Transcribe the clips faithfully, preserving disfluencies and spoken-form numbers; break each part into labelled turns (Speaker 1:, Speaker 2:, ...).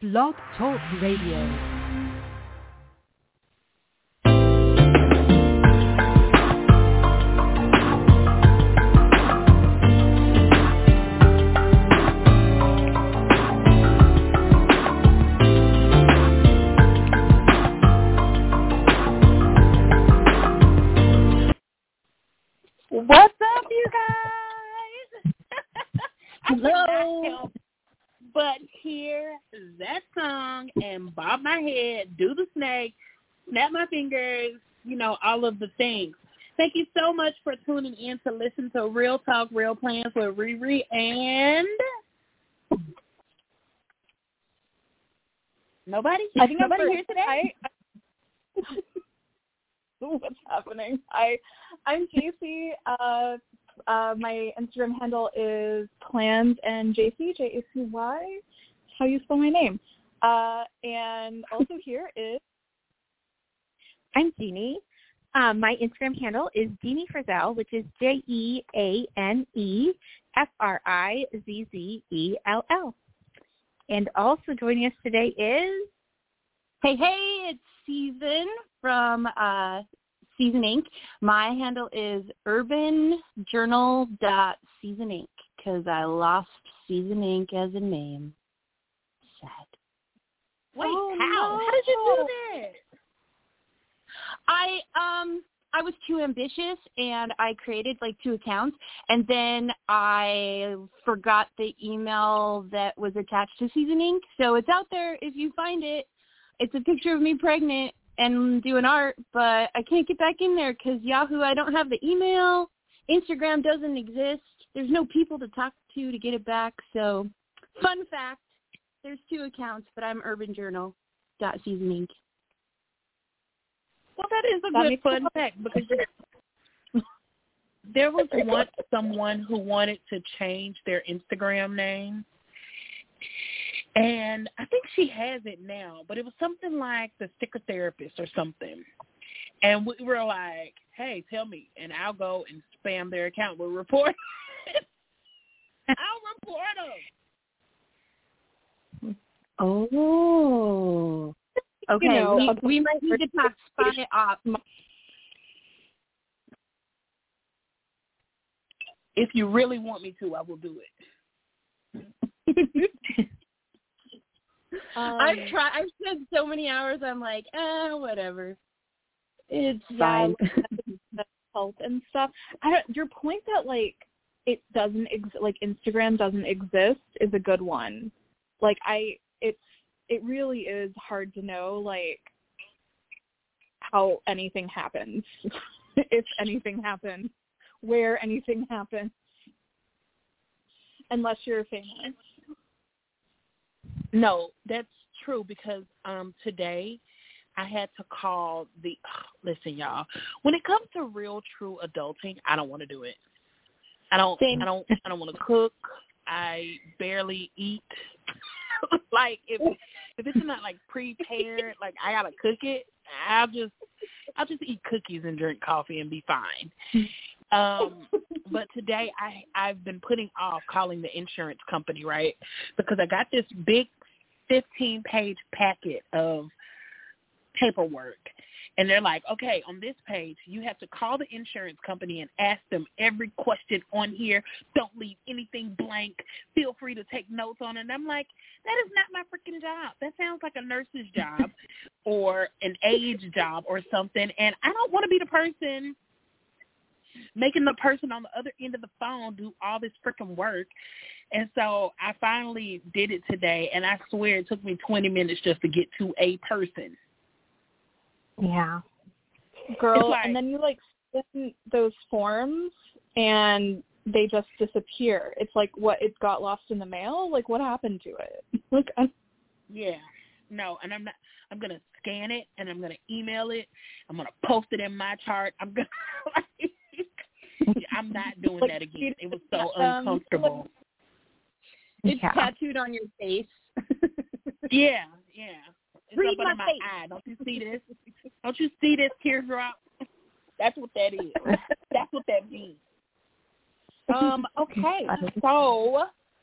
Speaker 1: Blog Talk Radio.
Speaker 2: What's up, you guys?
Speaker 3: Hello.
Speaker 2: But hear that song and bob my head, do the snake, snap my fingers, you know, all of the things. Thank you so much for tuning in to listen to Real Talk, Real Plans with Riri and nobody.
Speaker 3: I think
Speaker 2: nobody
Speaker 3: I'm
Speaker 2: here today.
Speaker 3: I, I, what's happening? I I'm Casey. Uh, uh, my Instagram handle is plans and J C J A C Y. How you spell my name? Uh, and also here is
Speaker 4: I'm Jeannie. Um, my Instagram handle is Jeannie Frizzell, which is J E A N E F R I Z Z E L L. And also joining us today is
Speaker 5: Hey, hey, it's Season from uh, Season Incorporated. My handle is urban journal dot season inc because I lost Season Incorporated as a name. Sad.
Speaker 2: Wait,
Speaker 3: Oh,
Speaker 2: how?
Speaker 3: no.
Speaker 2: How did you do that?
Speaker 5: I um I was too ambitious and I created like two accounts and then I forgot the email that was attached to Season Incorporated. So it's out there if you find it. It's a picture of me pregnant and doing art, but I can't get back in there because Yahoo, I don't have the email. Instagram doesn't exist. There's no people to talk to to get it back. So, fun fact, there's two accounts, but I'm urban journal dot season inc.
Speaker 2: Well, that is a
Speaker 3: That
Speaker 2: good
Speaker 3: makes
Speaker 2: fun
Speaker 3: sense.
Speaker 2: fact because there was once someone who wanted to change their Instagram name. And I think she has it now, but it was something like the sticker therapist or something. And we were like, hey, tell me. And I'll go and spam their account. We'll report it. I'll report them.
Speaker 5: Oh. Okay,
Speaker 3: You know,
Speaker 5: we,
Speaker 3: okay.
Speaker 5: we might need to talk spy off.
Speaker 2: If you really want me to, I will do it.
Speaker 3: um,
Speaker 5: I've tried. I've spent so many hours. I'm like, eh, whatever. It's
Speaker 3: yeah,
Speaker 5: fine.
Speaker 3: like, health and stuff. I don't. Your point that like it doesn't ex- like Instagram doesn't exist is a good one. Like I, it's it really is hard to know like how anything happens, if anything happens, where anything happens, unless you're famous.
Speaker 2: No, that's true because um, today I had to call the – listen, y'all. When it comes to real, true adulting, I don't want to do it. I don't
Speaker 3: Same.
Speaker 2: I don't I don't want to cook. I barely eat. Like if if it's not like prepared, like I gotta cook it, I'll just I'll just eat cookies and drink coffee and be fine. Um, but today I I've been putting off calling the insurance company, right? Because I got this big fifteen page packet of paperwork. And they're like, okay, on this page, you have to call the insurance company and ask them every question on here. Don't leave anything blank. Feel free to take notes on it. And I'm like, that is not my freaking job. That sounds like a nurse's job or an aide job or something. And I don't want to be the person making the person on the other end of the phone do all this freaking work. And so I finally did it today, and I swear it took me twenty minutes just to get to a person.
Speaker 4: Yeah.
Speaker 3: Girl,
Speaker 2: like-
Speaker 3: and then you like spin those forms and they just disappear. It's like what it got lost in the mail. Like what happened to it? Like I,
Speaker 2: Yeah, no, and I'm not. I'm gonna scan it and I'm gonna email it. I'm gonna post it in my chart. I'm gonna. Like, I'm not doing
Speaker 3: like,
Speaker 2: that again. It was so
Speaker 3: um,
Speaker 2: uncomfortable.
Speaker 5: It's
Speaker 4: Yeah.
Speaker 5: tattooed on your face.
Speaker 2: Yeah, yeah. It's
Speaker 5: Read
Speaker 2: up under
Speaker 5: my
Speaker 2: my
Speaker 5: face.
Speaker 2: eye. Don't you see this? Don't you see this teardrop? That's what that is. That's what that means. Um. Okay. So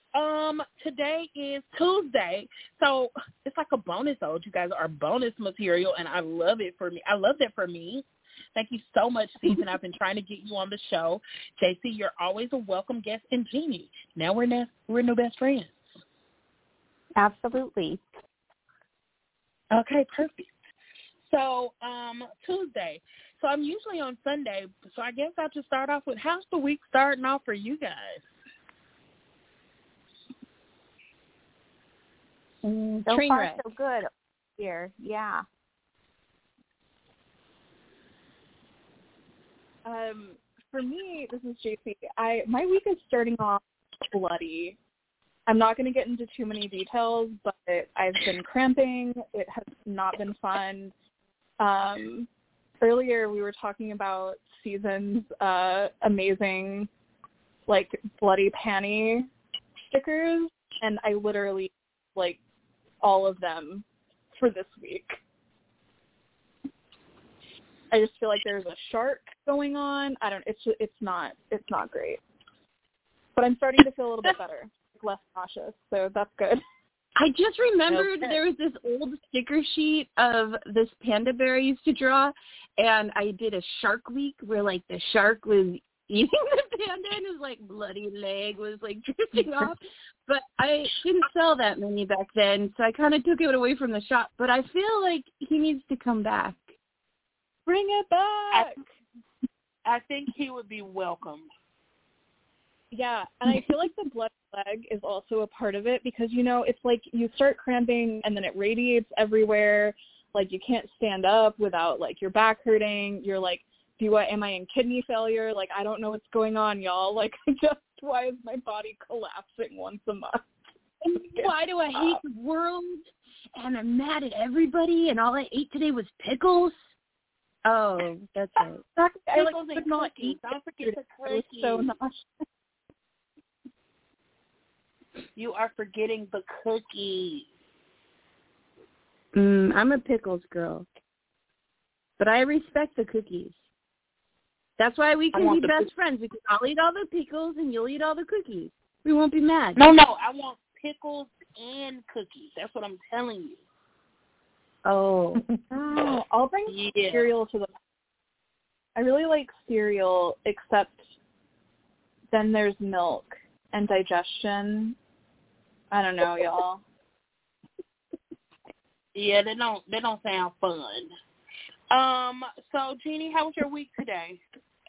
Speaker 2: Um, today is Tuesday, so it's like a bonus ode. You guys are bonus material, and I love it for me. I love that for me. Thank you so much, Season. I've been trying to get you on the show. J C, you're always a welcome guest. And Jeannie, now we're ne- we're new best friends.
Speaker 4: Absolutely.
Speaker 2: Okay, perfect. So, um, Tuesday. So I'm usually on Sunday, so I guess I'll just start off with, how's the week starting off for you guys?
Speaker 4: Mm, so
Speaker 2: Train
Speaker 4: far,
Speaker 2: wreck.
Speaker 4: so good here. Yeah.
Speaker 3: Um, for me, this is J C. I my week is starting off bloody. I'm not going to get into too many details, but I've been cramping. It has not been fun. Um, earlier, we were talking about Season's uh, amazing, like, bloody panty stickers, and I literally, like, all of them for this week. I just feel like there's a shark going on. I don't. It's it's not it's not great. But I'm starting to feel a little bit better, less nauseous. So that's good.
Speaker 5: I just remembered
Speaker 2: Okay.
Speaker 5: there was this old sticker sheet of this panda bear I used to draw, and I did a shark week where, like, the shark was eating the panda and his, like, bloody leg was, like, drifting off. But I didn't sell that many back then, so I kind of took it away from the shop. But I feel like he needs to come back.
Speaker 3: Bring it back.
Speaker 2: I, I think he would be welcome.
Speaker 3: Yeah, and I feel like the blood leg is also a part of it because, you know, it's like you start cramping and then it radiates everywhere. Like, you can't stand up without, like, your back hurting. You're like, do I, am I in kidney failure? Like, I don't know what's going on, y'all. Like, just why is my body collapsing once a month?
Speaker 5: And why do I hate the world? And I'm mad at everybody, and all I ate today was pickles. Oh, that's right.
Speaker 3: Exactly. I, like,
Speaker 2: Pickles and
Speaker 3: could not
Speaker 2: cookies.
Speaker 3: eat
Speaker 2: Don't forget the
Speaker 3: it. It was so
Speaker 2: cookies.
Speaker 3: nauseous.
Speaker 2: You are forgetting the cookies.
Speaker 5: Mm, I'm a pickles girl. But I respect the cookies. That's why we
Speaker 2: I
Speaker 5: can
Speaker 2: want
Speaker 5: be
Speaker 2: the
Speaker 5: best
Speaker 2: pic-
Speaker 5: friends, because I'll eat all the pickles and you'll eat all the cookies. We won't be mad.
Speaker 2: No, no, I want pickles and cookies. That's what I'm telling you.
Speaker 5: Oh.
Speaker 3: Oh, I'll bring
Speaker 2: Yeah.
Speaker 3: cereal to the. I really like cereal, except then there's milk and digestion. I don't know, y'all.
Speaker 2: Yeah, they don't they don't sound fun. Um, so Jeannie, how was your week today?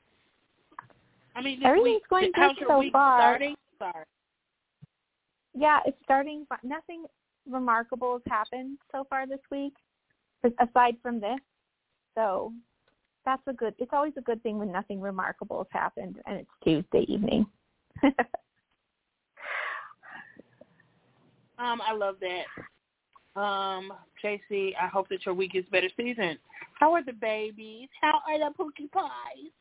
Speaker 2: I mean, this
Speaker 4: Everything's
Speaker 2: week,
Speaker 4: going
Speaker 2: how's
Speaker 4: good
Speaker 2: your
Speaker 4: so
Speaker 2: week
Speaker 4: far.
Speaker 2: starting? Sorry.
Speaker 4: Yeah, it's starting, but nothing remarkable has happened so far this week, aside from this. So that's a good, it's always a good thing when nothing remarkable has happened, and it's Tuesday evening.
Speaker 2: Um, I love that. Um, J C, I hope that your week is better. Season, how are the babies? How are the pookie pies?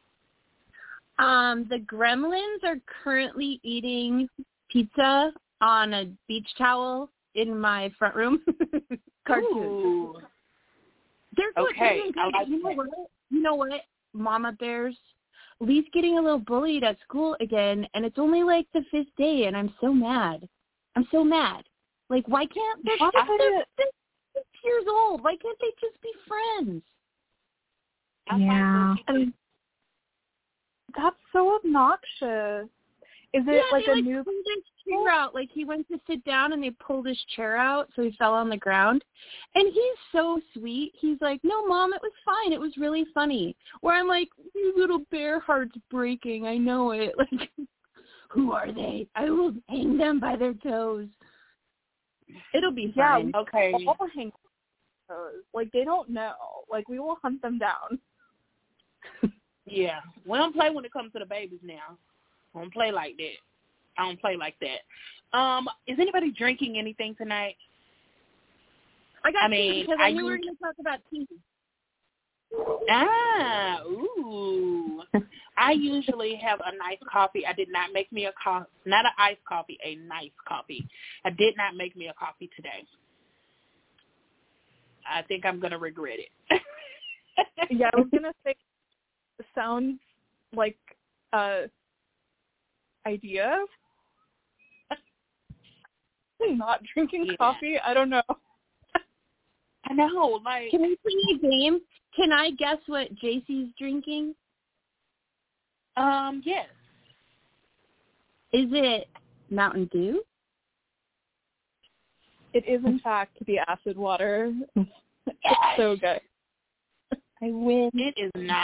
Speaker 5: Um, the gremlins are currently eating pizza on a beach towel in my front room. Cartoon.
Speaker 2: Ooh.
Speaker 5: They're good.
Speaker 2: Okay,
Speaker 5: They're doing good.
Speaker 2: I like
Speaker 5: you know
Speaker 2: that.
Speaker 5: what? You know what? Mama bears. Lee's getting a little bullied at school again, and it's only like the fifth day, and I'm so mad. I'm so mad. Like, why can't they're,
Speaker 3: Why
Speaker 5: they're,
Speaker 3: would
Speaker 5: they're
Speaker 3: it-
Speaker 5: six, six years old? Why can't they just be friends?
Speaker 2: I
Speaker 4: Yeah.
Speaker 2: find Loki-
Speaker 3: And that's so obnoxious. Is it
Speaker 5: Yeah,
Speaker 3: like
Speaker 5: they,
Speaker 3: a
Speaker 5: like,
Speaker 3: new?
Speaker 5: pulled his chair out. Like, he went to sit down, and they pulled his chair out, so he fell on the ground. And he's so sweet. He's like, no, Mom, it was fine. It was really funny. Where I'm like, your little bear heart's breaking. I know it. Like, who are they? I will hang them by their toes. It'll be
Speaker 3: Yeah,
Speaker 5: fine.
Speaker 3: we
Speaker 2: Okay.
Speaker 3: all hang those. Like, they don't know. Like, we will hunt them down.
Speaker 2: Yeah. We don't play when it comes to the babies now. I don't play like that. I don't play like that. Um, is anybody drinking anything tonight?
Speaker 5: I got
Speaker 2: I
Speaker 5: tea
Speaker 2: mean,
Speaker 5: because I,
Speaker 2: I
Speaker 5: knew we were
Speaker 2: used-
Speaker 5: going to talk about tea.
Speaker 2: Ah, ooh. I usually have a nice coffee. I did not make me a co- not an iced coffee, a nice coffee. I did not make me a coffee today. I think I'm going to regret it.
Speaker 3: Yeah, I was gonna say, it sounds like a idea. not drinking
Speaker 2: Yeah.
Speaker 3: coffee. I don't know.
Speaker 2: I know, like.
Speaker 5: Can we play a game? Can I guess what J C's drinking?
Speaker 2: Um, yes.
Speaker 5: Is it Mountain Dew?
Speaker 3: It is, in fact, the acid water. It's so good.
Speaker 5: I win.
Speaker 2: It is not.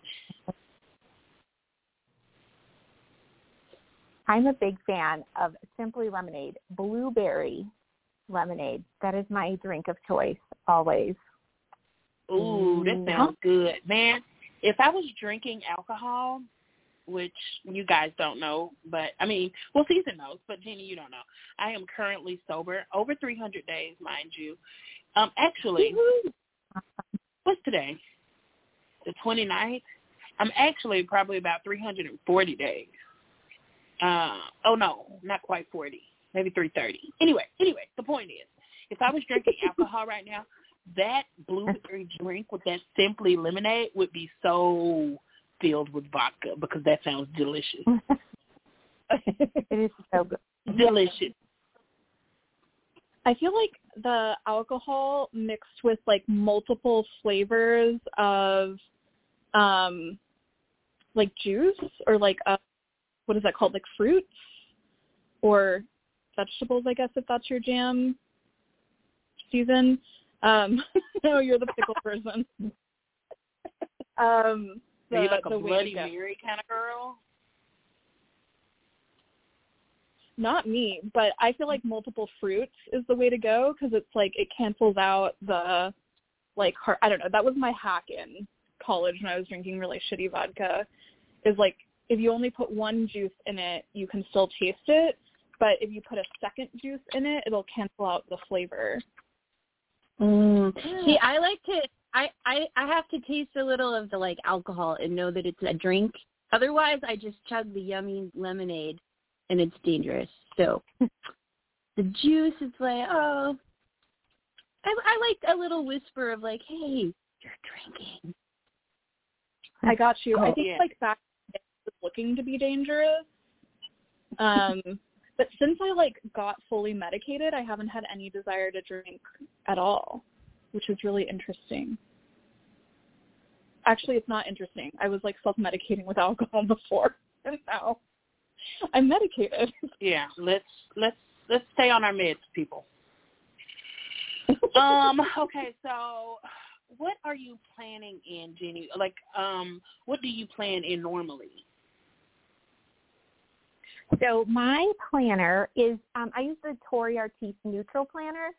Speaker 4: I'm a big fan of Simply Lemonade, blueberry lemonade. That is my drink of choice always.
Speaker 2: Ooh, that
Speaker 4: Mm.
Speaker 2: sounds good. Man, if I was drinking alcohol, which you guys don't know, but, I mean, well, Season knows, but, Jeannie, you don't know. I am currently sober, over three hundred days, mind you. Um, actually, what's today? The twenty-ninth? I'm actually probably about three hundred forty days. Uh, oh, no, not quite forty, maybe three thirty. Anyway, anyway, the point is, if I was drinking alcohol right now, that blueberry drink with that Simply Lemonade would be so filled with vodka because that sounds delicious.
Speaker 4: It is so good.
Speaker 2: Delicious.
Speaker 3: I feel like the alcohol mixed with like multiple flavors of um like juice or like uh, what is that called, like fruits or vegetables, I guess, if that's your jam, Susan. Um no, you're the pickle person. Um the,
Speaker 2: Are you like a
Speaker 3: the way
Speaker 2: Bloody
Speaker 3: to go.
Speaker 2: Mary kind of girl?
Speaker 3: Not me, but I feel like multiple fruits is the way to go because it's like it cancels out the like heart. I don't know. That was my hack in college when I was drinking really shitty vodka. Is like if you only put one juice in it, you can still taste it, but if you put a second juice in it, it'll cancel out the flavor.
Speaker 5: Mm.
Speaker 3: Yeah.
Speaker 5: See, I like to. I, I I have to taste a little of the like alcohol and know that it's a drink. Otherwise, I just chug the yummy lemonade, and it's dangerous. So the juice, it's like, oh, I I like a little whisper of like, hey, you're drinking.
Speaker 3: I got you.
Speaker 2: Oh,
Speaker 3: I think
Speaker 2: yeah.
Speaker 3: like back then I was looking to be dangerous. Um, but since I like got fully medicated, I haven't had any desire to drink at all, which is really interesting. Actually, it's not interesting. I was like self-medicating with alcohol before, and now I'm medicated.
Speaker 2: Yeah, let's let's let's stay on our meds, people. um. Okay, so what are you planning in, Jeannie? Like, um, what do you plan in normally?
Speaker 4: So my planner is, um, I use the Tori Artis Neutral Planner.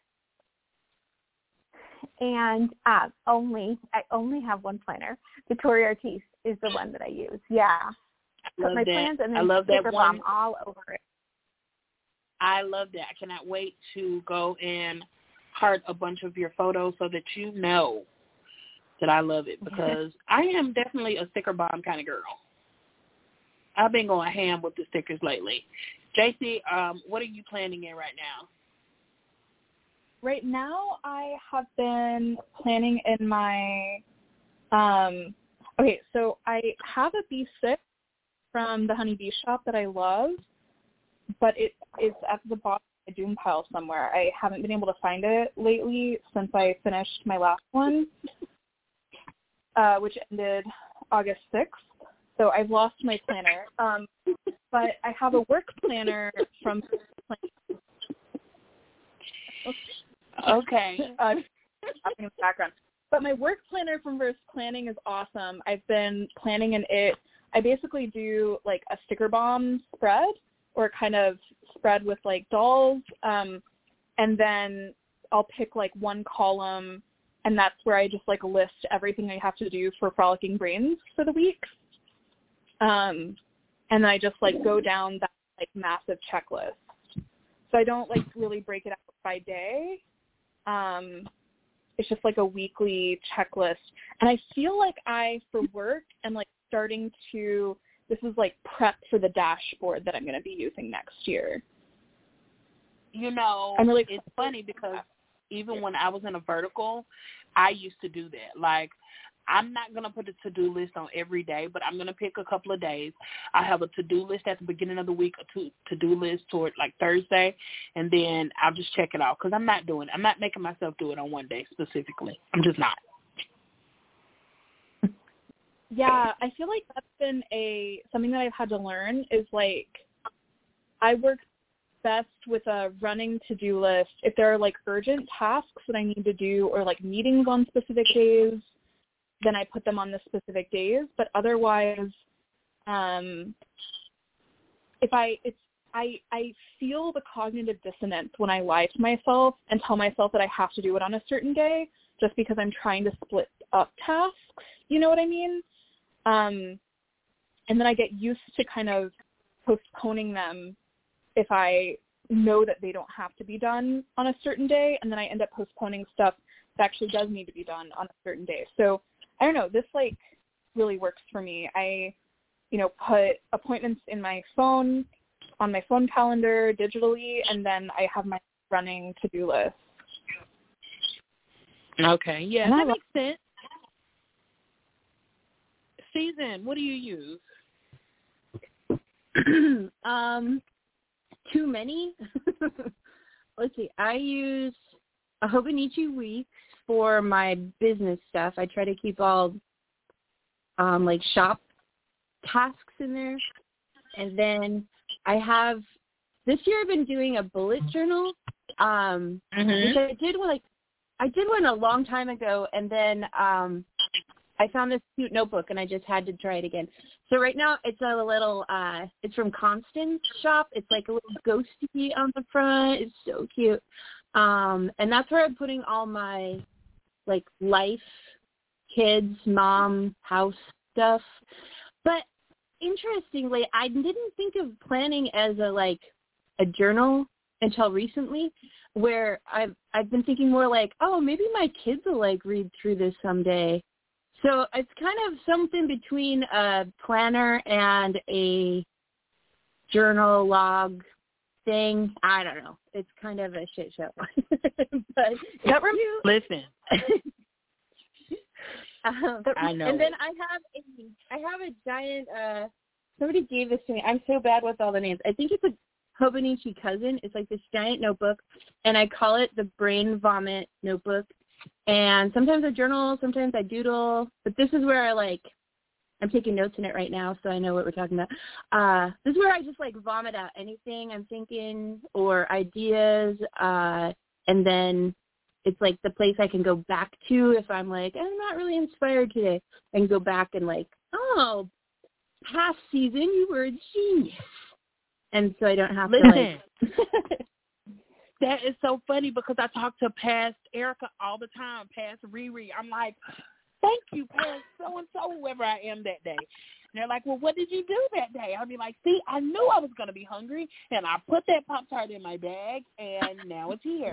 Speaker 4: And uh, only, I only have one planner. The Tori Artis is the one that I use. Yeah. Put
Speaker 2: Love
Speaker 4: my
Speaker 2: that.
Speaker 4: plans and
Speaker 2: I
Speaker 4: then
Speaker 2: love that
Speaker 4: sticker
Speaker 2: one.
Speaker 4: bomb all over it.
Speaker 2: I love that. I cannot wait to go and heart a bunch of your photos so that you know that I love it because I am definitely a sticker bomb kind of girl. I've been going ham with the stickers lately. J C, um, what are you planning in right now?
Speaker 3: Right now, I have been planning in my, um, okay, so I have a B six from the Honey Bee shop that I love, but it is at the bottom of my doom pile somewhere. I haven't been able to find it lately since I finished my last one, uh, which ended August sixth. So I've lost my planner. Um, but I have a work planner from
Speaker 2: Okay.
Speaker 3: uh, in the background. But my work planner from Verse Planning is awesome. I've been planning in it. I basically do like a sticker bomb spread or kind of spread with like dolls. Um, and then I'll pick like one column and that's where I just like list everything I have to do for Frolicking Brains for the week. Um, and then I just like go down that like massive checklist. So I don't like really break it out by day. Um, it's just like a weekly checklist. And I feel like I, for work, am like starting to, this is like prep for the dashboard that I'm going to be using next year.
Speaker 2: You know,
Speaker 3: I'm really
Speaker 2: it's funny because even when I was in a vertical, I used to do that. Like, I'm not going to put a to-do list on every day, but I'm going to pick a couple of days. I have a to-do list at the beginning of the week, a to- to-do list toward like Thursday, and then I'll just check it out because I'm not doing it. I'm not making myself do it on one day specifically. I'm just not.
Speaker 3: Yeah, I feel like that's been a something that I've had to learn is like I work best with a running to-do list. If there are like urgent tasks that I need to do or like meetings on specific days, then I put them on the specific days. But otherwise, um, if I it's I I feel the cognitive dissonance when I lie to myself and tell myself that I have to do it on a certain day just because I'm trying to split up tasks. You know what I mean? Um, and then I get used to kind of postponing them if I know that they don't have to be done on a certain day, and then I end up postponing stuff that actually does need to be done on a certain day. So I don't know, this like really works for me. I, you know, put appointments in my phone, on my phone calendar digitally, and then I have my running to-do list.
Speaker 2: Okay, yeah,
Speaker 3: and
Speaker 2: that
Speaker 3: I
Speaker 2: makes sense. Season, what do you use?
Speaker 5: um, too many. Let's see. I use a Hobonichi Week for my business stuff. I try to keep all um, like shop tasks in there, and then I have this year I've been doing a bullet journal, um,
Speaker 2: mm-hmm.
Speaker 5: which I did like I did one a long time ago, and then um, I found this cute notebook, and I just had to try it again. So right now it's a little, uh, it's from Constance shop. It's like a little ghosty on the front. It's so cute. Um, and that's where I'm putting all my, like, life, kids, mom, house stuff. But interestingly, I didn't think of planning as a, like, a journal until recently, where I've, I've been thinking more like, oh, maybe my kids will, like, read through this someday. So it's kind of something between a planner and a journal log thing. I don't know. It's kind of a shit show. But
Speaker 2: that rem- listen.
Speaker 5: um,
Speaker 2: I know.
Speaker 5: And then I have a I have a giant. Uh, somebody gave this to me. I'm so bad with all the names. I think it's a Hobonichi Cousin. It's like this giant notebook, and I call it the Brain Vomit Notebook. And sometimes I journal, sometimes I doodle, but this is where I, like, I'm taking notes in it right now, so I know what we're talking about. Uh, this is where I just, like, vomit out anything I'm thinking or ideas, uh, and then it's, like, the place I can go back to if I'm, like, I'm not really inspired today, and go back and, like, oh, past season, you were a genius. And so I don't have
Speaker 2: Listen.
Speaker 5: to, like...
Speaker 2: That is so funny because I talk to past Erica all the time, past Riri. I'm like, thank you, past so-and-so, whoever I am that day. And they're like, well, what did you do that day? I'll be like, see, I knew I was going to be hungry, and I put that Pop-Tart in my bag, and now it's here.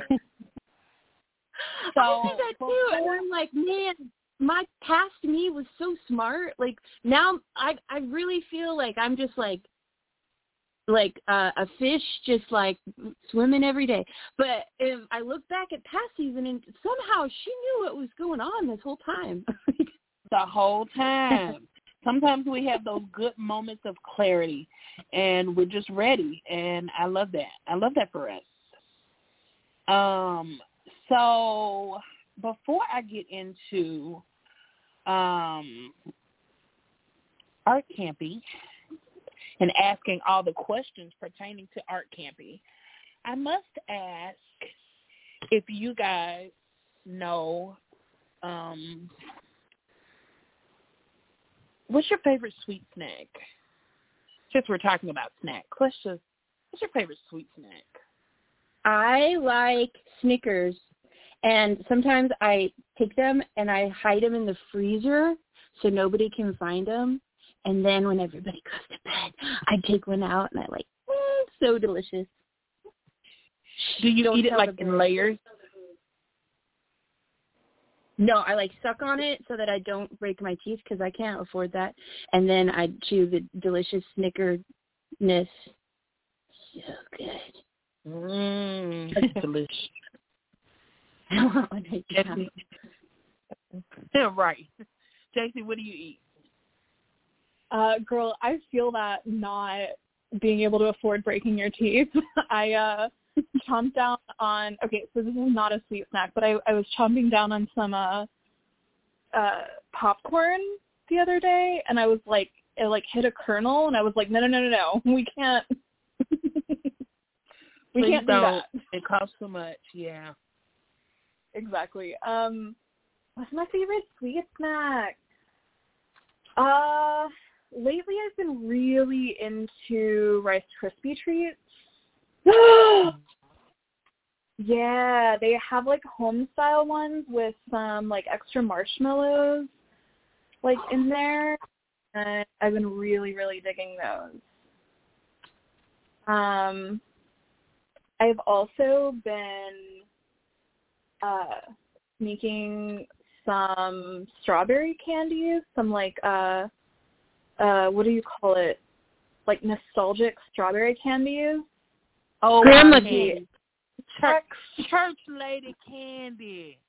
Speaker 2: So
Speaker 5: I do that too, and I'm like, man, my past me was so smart. Like, now I I really feel like I'm just like, like uh, a fish just like swimming every day. But if I look back at past season, and somehow she knew what was going on this whole time.
Speaker 2: The whole time. Sometimes we have those good moments of clarity, and we're just ready. And I love that. I love that for us. Um. So before I get into um, Art Campy, and asking all the questions pertaining to Art Campy, I must ask if you guys know, um, what's your favorite sweet snack? Since we're talking about snacks, let's just, what's your favorite sweet snack?
Speaker 5: I like Snickers, and sometimes I take them and I hide them in the freezer so nobody can find them. And then when everybody goes to bed, I take one out and I like, mm, so delicious.
Speaker 2: Do you
Speaker 5: Don't
Speaker 2: eat it like in layers?
Speaker 5: No, I like suck on it so that I don't break my teeth because I can't afford that. And then I chew the delicious Snickerness. So good.
Speaker 2: Mmm, that's delicious.
Speaker 5: I want one right now.
Speaker 2: Yeah, right. J C, what do you eat?
Speaker 3: Uh, girl, I feel that not being able to afford breaking your teeth. I uh, chomped down on, okay, so this is not a sweet snack, but I, I was chomping down on some uh, uh, popcorn the other day, and I was like, it like hit a kernel, and I was like, no, no, no, no, no, we can't. we
Speaker 2: Please
Speaker 3: can't do
Speaker 2: don't.
Speaker 3: that.
Speaker 2: It costs too much, yeah.
Speaker 3: Exactly. Um, what's my favorite sweet snack? Uh, lately I've been really into Rice Krispie treats. Yeah, they have like home style ones with some like extra marshmallows like in there, and I've been really, really digging those. Um, I've also been uh, sneaking some strawberry candies, some like uh, uh, what do you call it? Like nostalgic strawberry candies.
Speaker 2: Oh,
Speaker 5: Grandma
Speaker 2: candy.
Speaker 5: candy.
Speaker 2: Church, church lady candy.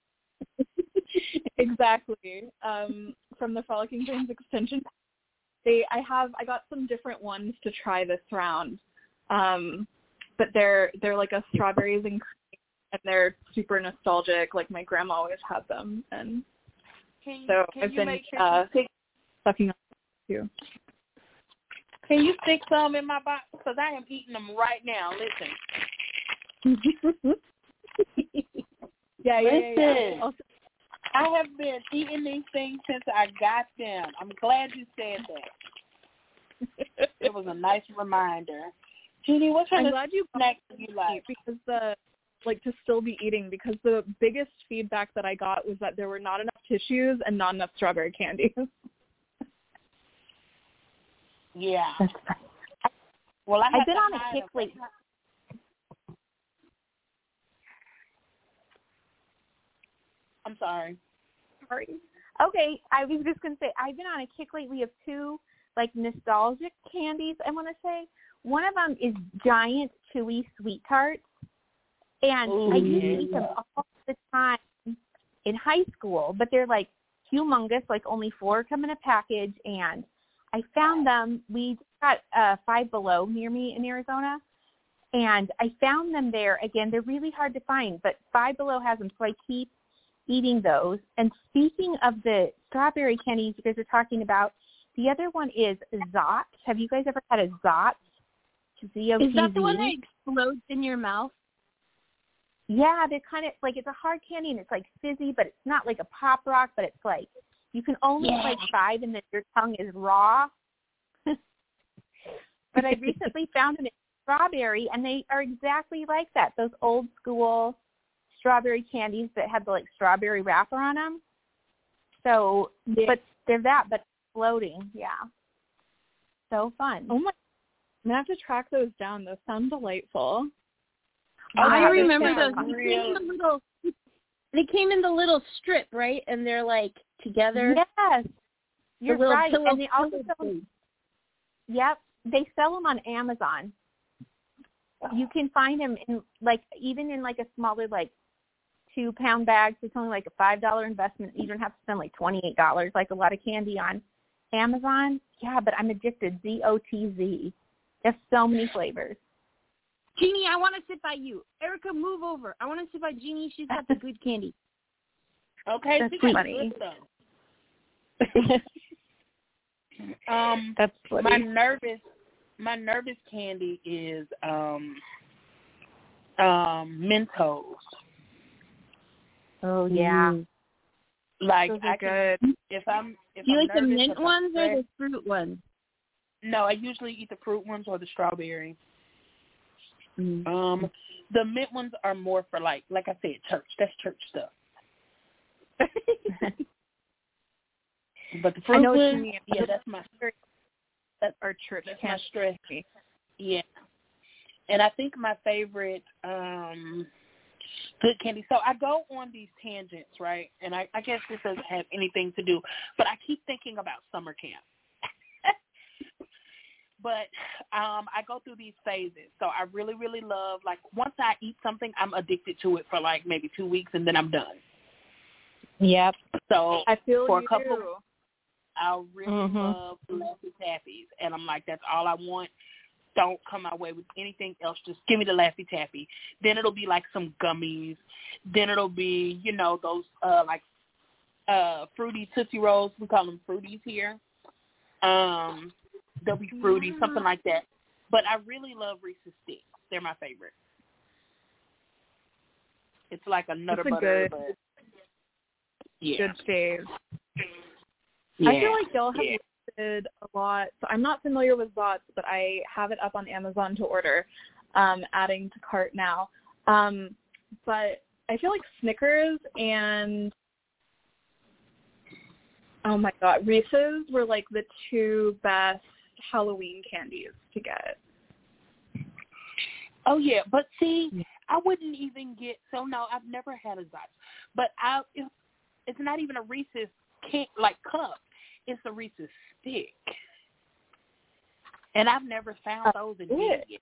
Speaker 3: Exactly. Um, from the Frolicking Brains extension. They, I have, I got some different ones to try this round. Um, but they're they're like a strawberries and cream, and they're super nostalgic. Like my grandma always had them, and
Speaker 2: Can you,
Speaker 3: so
Speaker 2: can
Speaker 3: I've
Speaker 2: you
Speaker 3: been
Speaker 2: make sure
Speaker 3: uh,
Speaker 2: you stick,
Speaker 3: sucking on them too.
Speaker 2: can you stick some in my box? Because I am eating them right now. Listen.
Speaker 3: yeah, yeah, yeah, yeah.
Speaker 2: Listen.
Speaker 3: Also,
Speaker 2: I have been eating these things since I got them. I'm glad you said that. It was a nice reminder. Jeannie, what kind
Speaker 3: I'm
Speaker 2: of
Speaker 3: glad you
Speaker 2: snacks do you like?
Speaker 3: because the like to still be eating because the biggest feedback that I got was that there were not enough tissues and not enough strawberry candies.
Speaker 2: Yeah. Well, I
Speaker 4: I've
Speaker 2: have
Speaker 4: been
Speaker 2: to
Speaker 4: on a
Speaker 2: hide
Speaker 4: kick
Speaker 2: them.
Speaker 4: lately.
Speaker 2: I'm sorry.
Speaker 4: Sorry. Okay, I was just going to say, I've been on a kick lately of two, like, nostalgic candies, I want to say. One of them is giant chewy sweet tarts, and
Speaker 2: Ooh,
Speaker 4: I used
Speaker 2: yeah.
Speaker 4: to eat them all the time in high school, but they're, like, humongous, like only four come in a package, and I found them. We got uh, Five Below near me in Arizona, and I found them there. Again, they're really hard to find, but Five Below has them, so I keep eating those. And speaking of the strawberry candies you guys are talking about, the other one is Zot. Have you guys ever had a Zot? Z O T Z.
Speaker 5: Is that the one that explodes in your mouth?
Speaker 4: Yeah, they're kind of like, it's a hard candy and it's like fizzy, but it's not like a pop rock, but it's like you can only
Speaker 5: Yeah.
Speaker 4: eat like five and then your tongue is raw. But I recently found them in strawberry, and they are exactly like that. Those old school strawberry candies that have the like strawberry wrapper on them. So,
Speaker 3: Yeah.
Speaker 4: but they're that, but floating. Yeah. So fun.
Speaker 3: Oh my! I'm gonna have to track those down. Those sound delightful.
Speaker 2: Oh,
Speaker 5: I
Speaker 2: yeah, they
Speaker 5: remember
Speaker 2: sound
Speaker 5: those. They
Speaker 2: real-
Speaker 5: came in the little. They came in the little strip, right? And they're like together.
Speaker 4: Yes.
Speaker 5: The
Speaker 4: You're
Speaker 5: little
Speaker 4: right.
Speaker 5: pillow
Speaker 4: And they also
Speaker 5: pillow
Speaker 4: sell,
Speaker 5: thing.
Speaker 4: yep, they sell them on Amazon. You can find them in like, even in like a smaller, like two pound bags. It's only like a five dollar investment. You don't have to spend like twenty-eight dollars like a lot of candy on Amazon. Yeah, but I'm addicted. Z O T Z. There's so many flavors.
Speaker 5: Jeannie, I want to sit by you. Erica, move over. I want to sit by Jeannie. She's got the good candy.
Speaker 2: Okay,
Speaker 4: That's
Speaker 2: she got
Speaker 4: funny.
Speaker 2: good stuff. um,
Speaker 3: That's
Speaker 2: my
Speaker 3: funny.
Speaker 2: nervous, my nervous candy is um, um, Mentos.
Speaker 4: Oh yeah.
Speaker 2: Like
Speaker 3: Those
Speaker 2: I
Speaker 3: are
Speaker 2: can,
Speaker 3: good.
Speaker 2: if I'm if
Speaker 5: Do you
Speaker 2: I'm
Speaker 5: like the
Speaker 2: nervous,
Speaker 5: mint
Speaker 2: if I'm
Speaker 5: ones or the
Speaker 2: stressed-
Speaker 5: fruit ones?
Speaker 2: No, I usually eat the fruit ones or the strawberry.
Speaker 5: Mm.
Speaker 2: Um, the mint ones are more for like, like I said, church. That's church stuff. But the
Speaker 3: I
Speaker 2: fruit
Speaker 3: know what you
Speaker 2: ones,
Speaker 3: mean.
Speaker 2: yeah, that's my
Speaker 3: That's our church
Speaker 2: that's my
Speaker 3: candy.
Speaker 2: stress. Yeah, and I think my favorite um, good candy. So I go on these tangents, right? And I, I guess this doesn't have anything to do, but I keep thinking about summer camp. But um, I go through these phases. So I really, really love, like, once I eat something, I'm addicted to it for, like, maybe two weeks, and then I'm done.
Speaker 3: Yep.
Speaker 2: So
Speaker 3: I feel
Speaker 2: for
Speaker 3: you.
Speaker 2: a couple I really
Speaker 4: Mhm.
Speaker 2: love Laffy Taffies, and I'm like, that's all I want. Don't come my way with anything else. Just give me the Laffy Taffy. Then it'll be like some gummies. Then it'll be, you know, those uh, like uh, fruity Tootsie Rolls. We call them Fruities here. Um, they'll be fruity, yeah. something like that. But I really love Reese's Sticks. They're my favorite. It's like a Nutter
Speaker 3: It's a
Speaker 2: Butter,
Speaker 3: good,
Speaker 2: but yeah.
Speaker 3: good fave.
Speaker 2: Yeah.
Speaker 3: I feel like y'all have
Speaker 2: yeah.
Speaker 3: listed a lot. So I'm not familiar with Zots, but I have it up on Amazon to order, um, adding to cart now. Um, but I feel like Snickers and, oh my God, Reese's were like the two best Halloween candies to get.
Speaker 2: Oh, yeah. But see, I wouldn't even get, so no, I've never had a Zots. But I, it, it's not even a Reese's can't, like cup. It's a Reese's stick. And I've never found those again yet.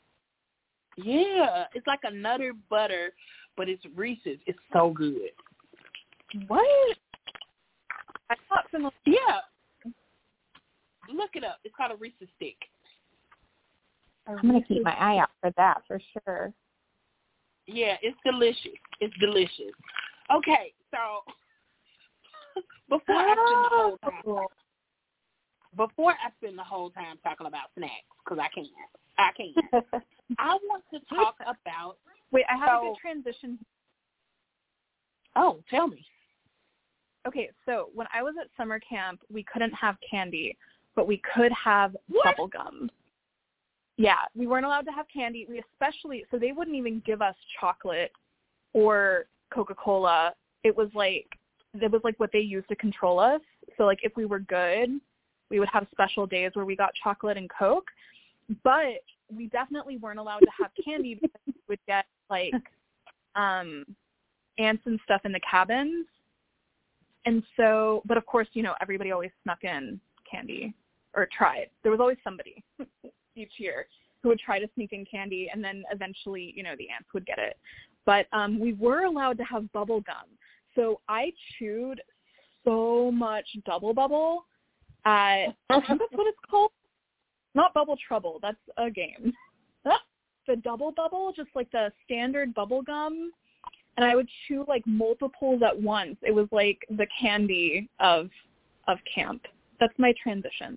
Speaker 2: Yeah. It's like a Nutter Butter, but it's Reese's. It's so good.
Speaker 3: What? I thought some.
Speaker 2: Yeah. Look it up. It's called a Reese's stick.
Speaker 4: I'm going to keep my eye out for that for sure.
Speaker 2: Yeah, it's delicious. It's delicious. Okay, so before I spend the whole time, before I spend the whole time talking about snacks, because I can't, I can't. I want to talk about.
Speaker 3: Wait, I have
Speaker 2: so,
Speaker 3: a good transition.
Speaker 2: Oh, tell me.
Speaker 3: Okay, so when I was at summer camp, we couldn't have candy, but we could have
Speaker 2: what?
Speaker 3: bubble gum. Yeah, we weren't allowed to have candy. We especially, so they wouldn't even give us chocolate or Coca-Cola. It was like, it was like what they used to control us. So like if we were good, we would have special days where we got chocolate and Coke. But we definitely weren't allowed to have candy because we would get like um, ants and stuff in the cabins. And so, but of course, you know, everybody always snuck in candy or tried. There was always somebody each year who would try to sneak in candy, and then eventually, you know, the ants would get it. But um, we were allowed to have bubble gum. So I chewed so much Double Bubble at, I think that's what it's called. Not Bubble Trouble. That's a game. The Double Bubble, just like the standard bubble gum. And I would chew like multiples at once. It was like the candy of of camp. That's my transition.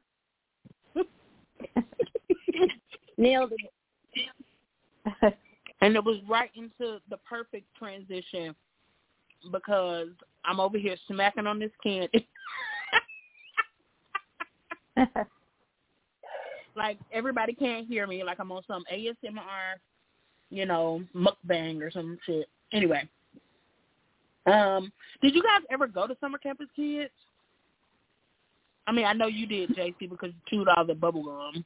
Speaker 4: Nailed it.
Speaker 2: And it was right into the perfect transition because I'm over here smacking on this candy. Like everybody can't hear me. Like I'm on some A S M R, you know, mukbang or some shit. Anyway, um, did you guys ever go to summer camp as kids? I mean, I know you did, J C, because you chewed all the bubble gum.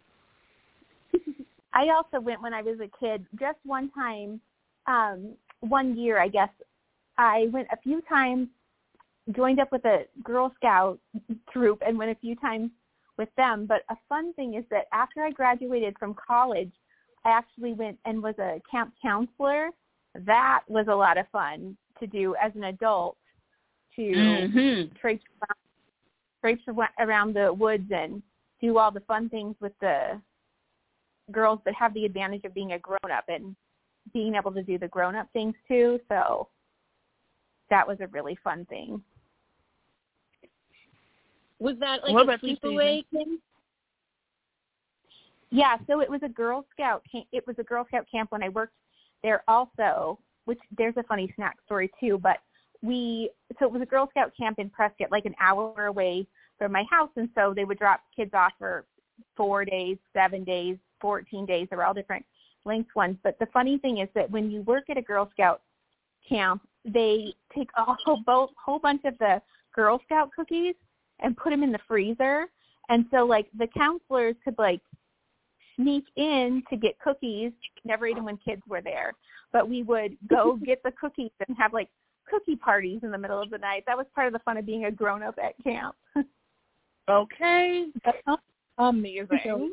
Speaker 4: I also went when I was a kid, just one time, um, one year, I guess. I went a few times, joined up with a Girl Scout troop, and went a few times with them. But a fun thing is that after I graduated from college, I actually went and was a camp counselor. That was a lot of fun to do as an adult, to
Speaker 2: mm-hmm.
Speaker 4: traipse around, traipse around the woods and do all the fun things with the girls that have the advantage of being a grown-up and being able to do the grown-up things too. So that was a really fun thing.
Speaker 5: Was that like
Speaker 2: what
Speaker 5: a sleepaway camp?
Speaker 4: Yeah, so it was a Girl Scout camp. It was a Girl Scout camp when I worked there also, which there's a funny snack story too, but we, so it was a Girl Scout camp in Prescott, like an hour away from my house, and so they would drop kids off for four days, seven days, fourteen days. They were all different length ones. But the funny thing is that when you work at a Girl Scout camp, they take a whole, bo- whole bunch of the Girl Scout cookies and put them in the freezer. And so, like, the counselors could, like, sneak in to get cookies. Never ate them when kids were there. But we would go get the cookies and have, like, cookie parties in the middle of the night. That was part of the fun of being a grown-up at camp.
Speaker 2: Okay.
Speaker 3: That's amazing.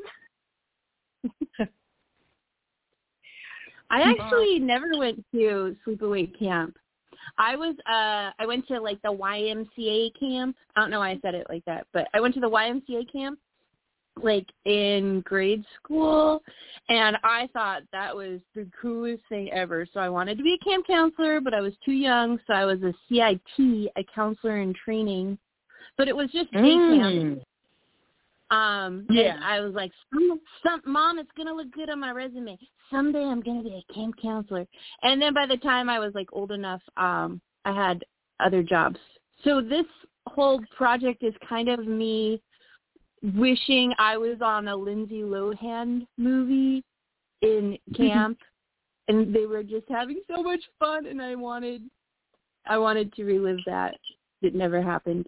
Speaker 5: I actually never went to sleepaway camp. I was uh I went to like the Y M C A camp. I don't know why I said it like that, but I went to the Y M C A camp like in grade school, and I thought that was the coolest thing ever. So I wanted to be a camp counselor, but I was too young, so I was a C I T, a counselor in training. But it was just day
Speaker 2: Mm.
Speaker 5: camp. Um,
Speaker 2: Yeah.
Speaker 5: and I was like, some, some, Mom, it's going to look good on my resume. Someday I'm going to be a camp counselor. And then by the time I was, like, old enough, um, I had other jobs. So this whole project is kind of me wishing I was on a Lindsay Lohan movie in camp, and they were just having so much fun, and I wanted, I wanted to relive that. It never happened.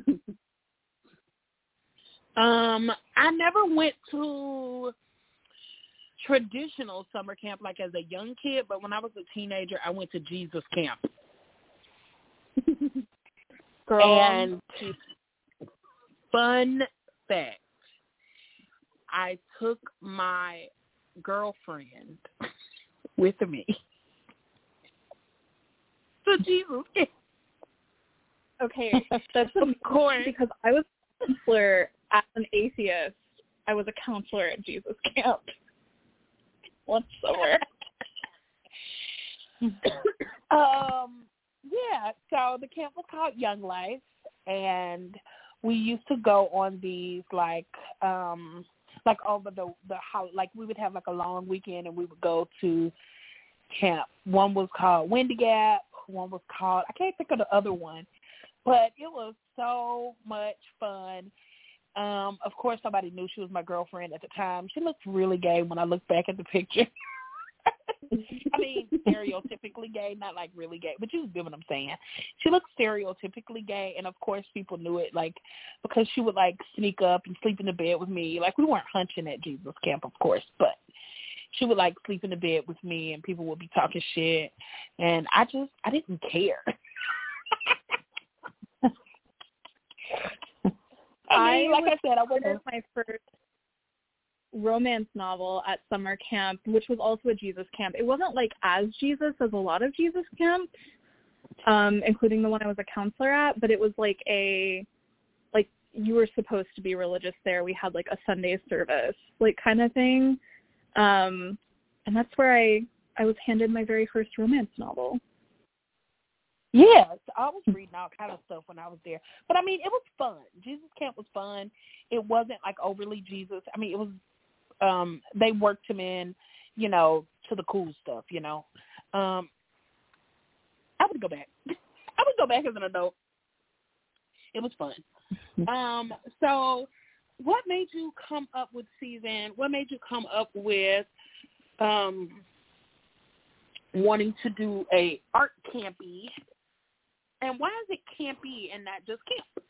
Speaker 2: Um, I never went to traditional summer camp like as a young kid, but when I was a teenager, I went to Jesus camp.
Speaker 3: Girl.
Speaker 2: And fun fact, I took my girlfriend with me to Jesus camp.
Speaker 3: Okay, that's
Speaker 2: Of course.
Speaker 3: because I was a counselor as an atheist. I was a counselor at Jesus camp once summer.
Speaker 2: um, yeah, so the camp was called Young Life, and we used to go on these like um like over the the how like we would have like a long weekend, and we would go to camp. One was called Windy Gap. One was called, I can't think of the other one, but it was so much fun. Um, of course, somebody knew she was my girlfriend at the time. She looked really gay when I look back at the picture. I mean, stereotypically gay, not like really gay, but you get what I'm saying. She looked stereotypically gay, and of course, people knew it, like, because she would, like, sneak up and sleep in the bed with me. Like, we weren't hunching at Jesus camp, of course, but she would, like, sleep in the bed with me, and people would be talking shit, and I just, I didn't care. I mean, like I said, I wasn't
Speaker 3: my first romance novel at summer camp, which was also a Jesus camp. It wasn't like as Jesus as a lot of Jesus camps, um, including the one I was a counselor at, but it was like a, like you were supposed to be religious there. We had like a Sunday service, like kind of thing. Um, and that's where I, I was handed my very first romance novel.
Speaker 2: Yes, I was reading all kind of stuff when I was there. But, I mean, it was fun. Jesus camp was fun. It wasn't, like, overly Jesus. I mean, it was, um, they worked him in, you know, to the cool stuff, you know. Um, I would go back. I would go back as an adult. It was fun. Um, so what made you come up with season, what made you come up with um, wanting to do a art campy? And why is it campy and not just camp?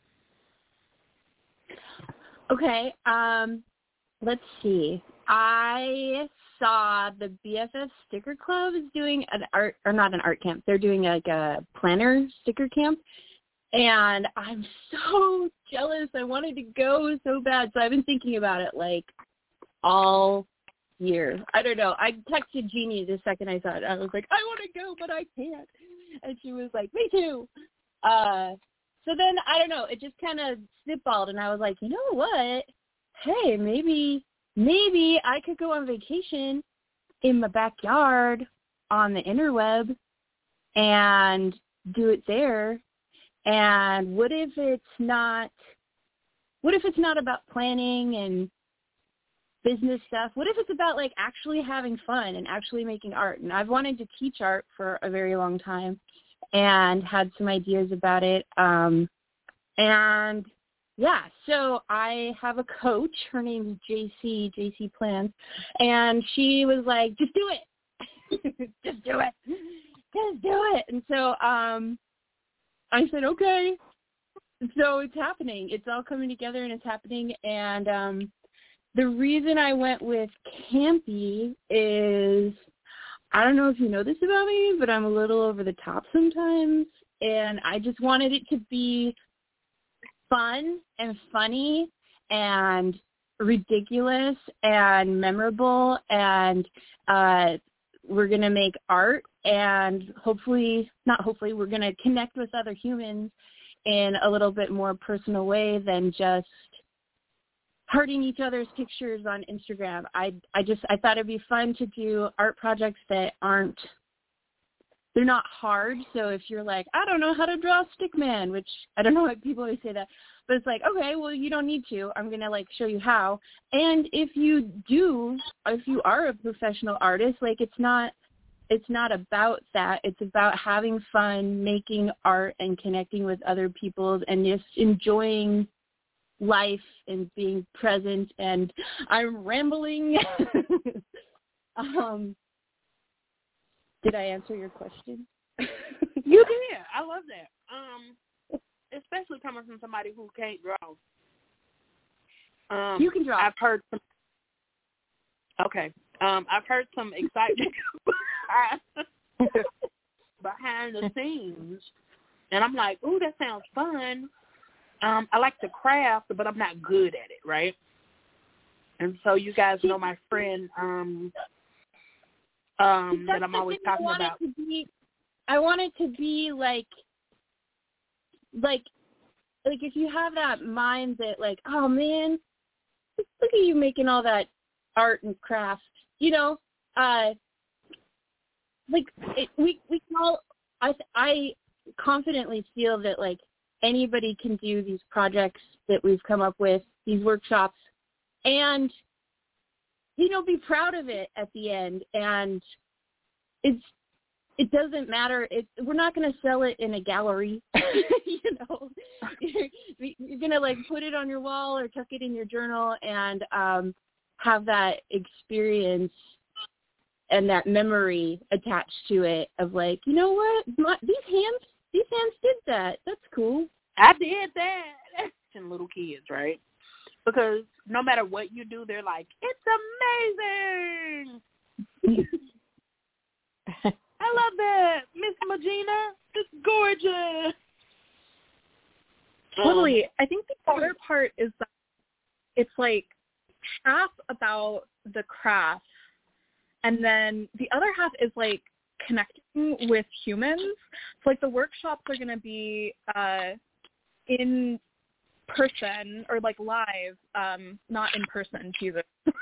Speaker 5: Okay, um, let's see. I saw the B F F Sticker Club is doing an art, or not an art camp. They're doing like a planner sticker camp, and I'm so jealous. I wanted to go so bad, so I've been thinking about it like all year. I don't know. I texted Jeannie the second I saw it. I was like, I want to go, but I can't. And she was like, me too. Uh, so then, I don't know, it just kind of spitballed, and I was like, you know what? Hey, maybe, maybe I could go on vacation in my backyard on the interweb and do it there. And what if it's not, what if it's not about planning and business stuff? What if it's about, like, actually having fun and actually making art? And I've wanted to teach art for a very long time and had some ideas about it. Um, and, yeah, so I have a coach. Her name is J C, J C Plans. And she was like, just do it. just do it. Just do it. And so um, I said, okay. So it's happening. It's all coming together, and it's happening. And um, the reason I went with campy is, I don't know if you know this about me, but I'm a little over the top sometimes, and I just wanted it to be fun and funny and ridiculous and memorable, and uh, we're going to make art, and hopefully, not hopefully, we're going to connect with other humans in a little bit more personal way than just hearting each other's pictures on Instagram. I I just I thought it'd be fun to do art projects that aren't, they're not hard. So if you're like, I don't know how to draw Stickman, which I don't know why people always say that, but it's like, okay, well, you don't need to. I'm going to like show you how. And if you do, if you are a professional artist, like it's not, it's not about that. It's about having fun, making art and connecting with other people and just enjoying life and being present. And I'm rambling. um, did I answer your question?
Speaker 2: You did. I love that. Um, especially coming from somebody who can't draw. Um,
Speaker 5: you can draw.
Speaker 2: I've heard some. Okay. Um, I've heard some excitement behind the scenes, and I'm like, ooh, that sounds fun. Um, I like to craft, but I'm not good at it, right? And so you guys know my friend um, um, that I'm always talking
Speaker 5: I want
Speaker 2: about.
Speaker 5: It to be, I want it to be like, like, like if you have that mind that like, oh man, look at you making all that art and craft, you know, uh, like it, we we can all. I I confidently feel that like anybody can do these projects that we've come up with, these workshops, and you know, be proud of it at the end. And it's it doesn't matter. It, we're not going to sell it in a gallery. you know, you're, you're going to like put it on your wall or tuck it in your journal and um, have that experience and that memory attached to it of like, you know what, My, these hands, these hands did that. That's cool.
Speaker 2: I did that. And little kids, right? Because no matter what you do, they're like, it's amazing. I love that, Miss Magina. It's gorgeous.
Speaker 3: Totally. Um, I think the other part is that it's like half about the craft, and then the other half is like connecting with humans. So like the workshops are going to be uh, in person or like live, um, not in person, Jesus.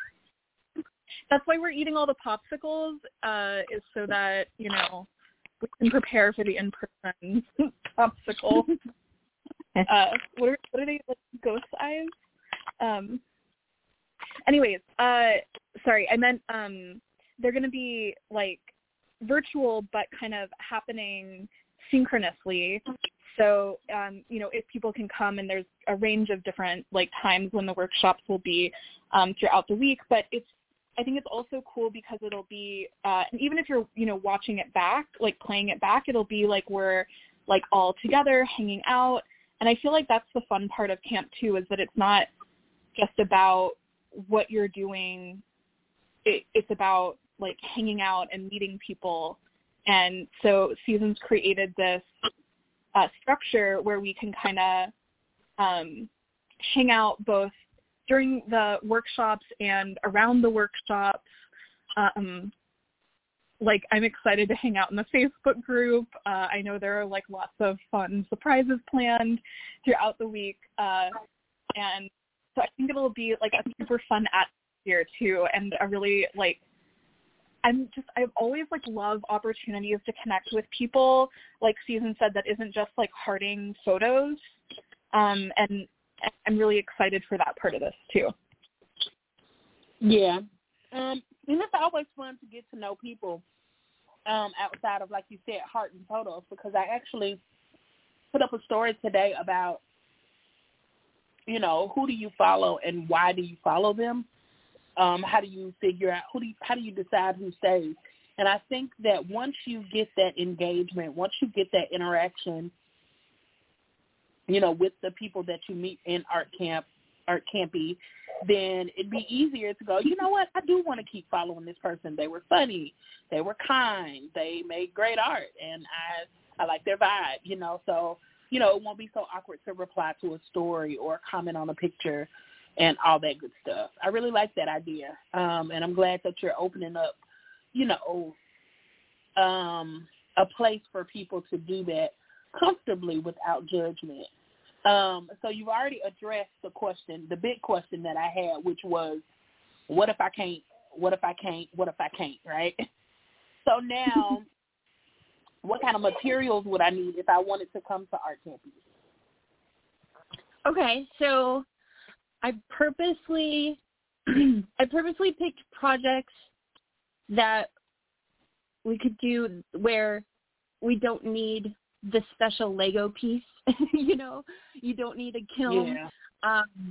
Speaker 3: That's why we're eating all the popsicles, uh, is so that, you know, we can prepare for the in-person popsicle. uh, what are, what are they, like, ghost eyes? Um, anyways, uh, sorry, I meant um, they're going to be, like, virtual but kind of happening synchronously. So, um, you know, if people can come, and there's a range of different, like, times when the workshops will be um, throughout the week, but it's, I think it's also cool because it'll be, uh, and even if you're, you know, watching it back, like playing it back, it'll be like we're like all together hanging out. And I feel like that's the fun part of camp too, is that it's not just about what you're doing. It, it's about like hanging out and meeting people. And so Seasons created this uh, structure where we can kind of um, hang out both during the workshops and around the workshops. Um, like, I'm excited to hang out in the Facebook group. Uh, I know there are, like, lots of fun surprises planned throughout the week. Uh, and so I think it'll be, like, a super fun atmosphere, too, and a really, like, I'm just, I've always, like, love opportunities to connect with people, like Susan said, that isn't just, like, hearting photos. Um, and I'm really excited for that part of this, too.
Speaker 2: Yeah. Um, and it's always fun to get to know people um, outside of, like you said, heart and photos, because I actually put up a story today about, you know, who do you follow and why do you follow them? Um, how do you figure out, who do you, how do you decide who stays? And I think that once you get that engagement, once you get that interaction, you know, with the people that you meet in art camp, art campy, then it'd be easier to go, you know what, I do want to keep following this person. They were funny. They were kind. They made great art, and I, I like their vibe, you know. So, you know, it won't be so awkward to reply to a story or comment on a picture and all that good stuff. I really like that idea, um, and I'm glad that you're opening up, you know, um, a place for people to do that comfortably without judgment. Um, so you've already addressed the question, the big question that I had, which was, what if I can't, what if I can't, what if I can't, right? So now, what kind of materials would I need if I wanted to come to Art Campus?
Speaker 5: Okay, so I purposely, I purposely picked projects that we could do where we don't need the special Lego piece, you know, you don't need a kiln.
Speaker 2: Yeah.
Speaker 5: Um,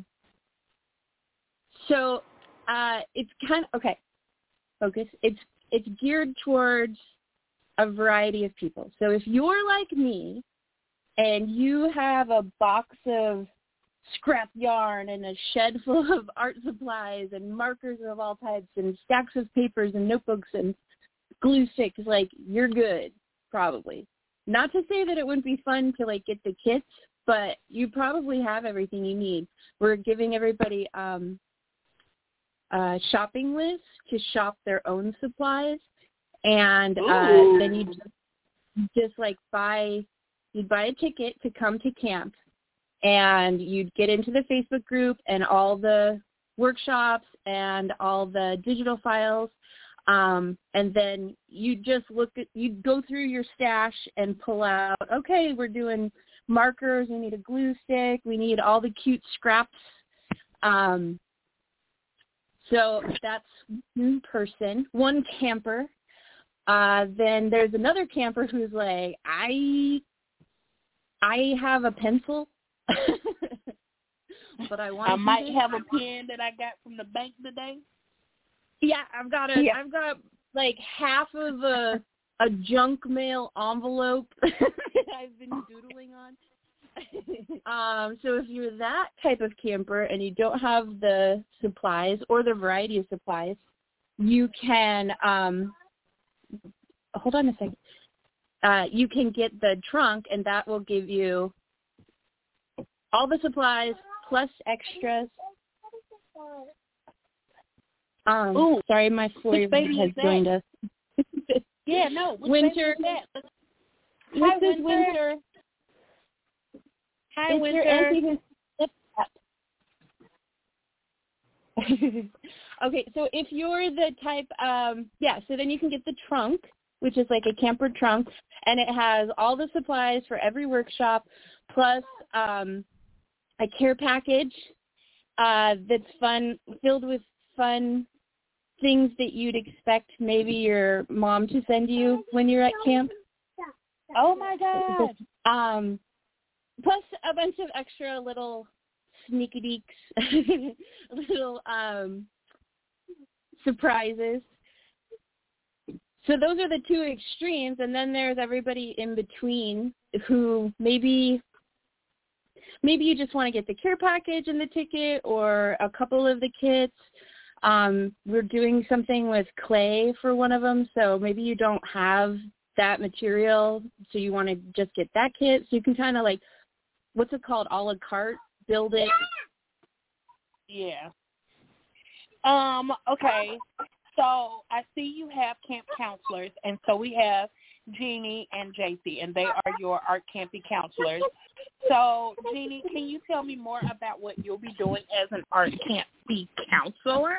Speaker 5: so uh, it's kind of, okay, focus. It's it's geared towards a variety of people. So if you're like me and you have a box of scrap yarn and a shed full of art supplies and markers of all types and stacks of papers and notebooks and glue sticks, like, you're good, probably. Not to say that it wouldn't be fun to, like, get the kits, but you probably have everything you need. We're giving everybody um, a shopping list to shop their own supplies, and uh, then you just, just, like, buy, you'd buy a ticket to come to camp, and you'd get into the Facebook group and all the workshops and all the digital files. Um, and then you just look at, you go through your stash and pull out, okay, we're doing markers, we need a glue stick, we need all the cute scraps. Um, so that's one person, one camper. Uh, then there's another camper who's like, I, I have a pencil, but I want
Speaker 2: I
Speaker 5: to
Speaker 2: might have a pen that I got from the bank today.
Speaker 5: Yeah, I've got a,
Speaker 3: Yeah.
Speaker 5: I've got like half of a a junk mail envelope that I've been doodling on. um, so if you're that type of camper and you don't have the supplies or the variety of supplies, you can um, hold on a second. Uh, you can get the trunk, and that will give you all the supplies plus extras. Um,
Speaker 2: Ooh,
Speaker 5: sorry, my four-year-old
Speaker 2: baby
Speaker 5: has
Speaker 2: is that?
Speaker 5: joined us.
Speaker 2: Yeah, no. Which
Speaker 5: Winter.
Speaker 2: baby is that?
Speaker 5: This
Speaker 3: Hi,
Speaker 5: is
Speaker 3: Winter.
Speaker 5: Winter.
Speaker 3: Hi,
Speaker 5: It's
Speaker 3: Winter.
Speaker 5: your auntie who's Okay, so if you're the type, um, yeah, so then you can get the trunk, which is like a camper trunk, and it has all the supplies for every workshop, plus um, a care package uh, that's fun, filled with fun things that you'd expect maybe your mom to send you when you're at camp.
Speaker 3: Oh, my God.
Speaker 5: Um, plus a bunch of extra little sneaky deeks, little um, surprises. So those are the two extremes, and then there's everybody in between who maybe maybe you just want to get the care package and the ticket or a couple of the kits. Um, we're doing something with clay for one of them, so maybe you don't have that material, so you want to just get that kit. So you can kind of like, what's it called, a la carte, build it.
Speaker 2: Yeah. Um, okay. So I see you have camp counselors, and so we have Jeannie and J C, and they are your Art Campy counselors. So, Jeannie, can you tell me more about what you'll be doing as an Art Campy counselor?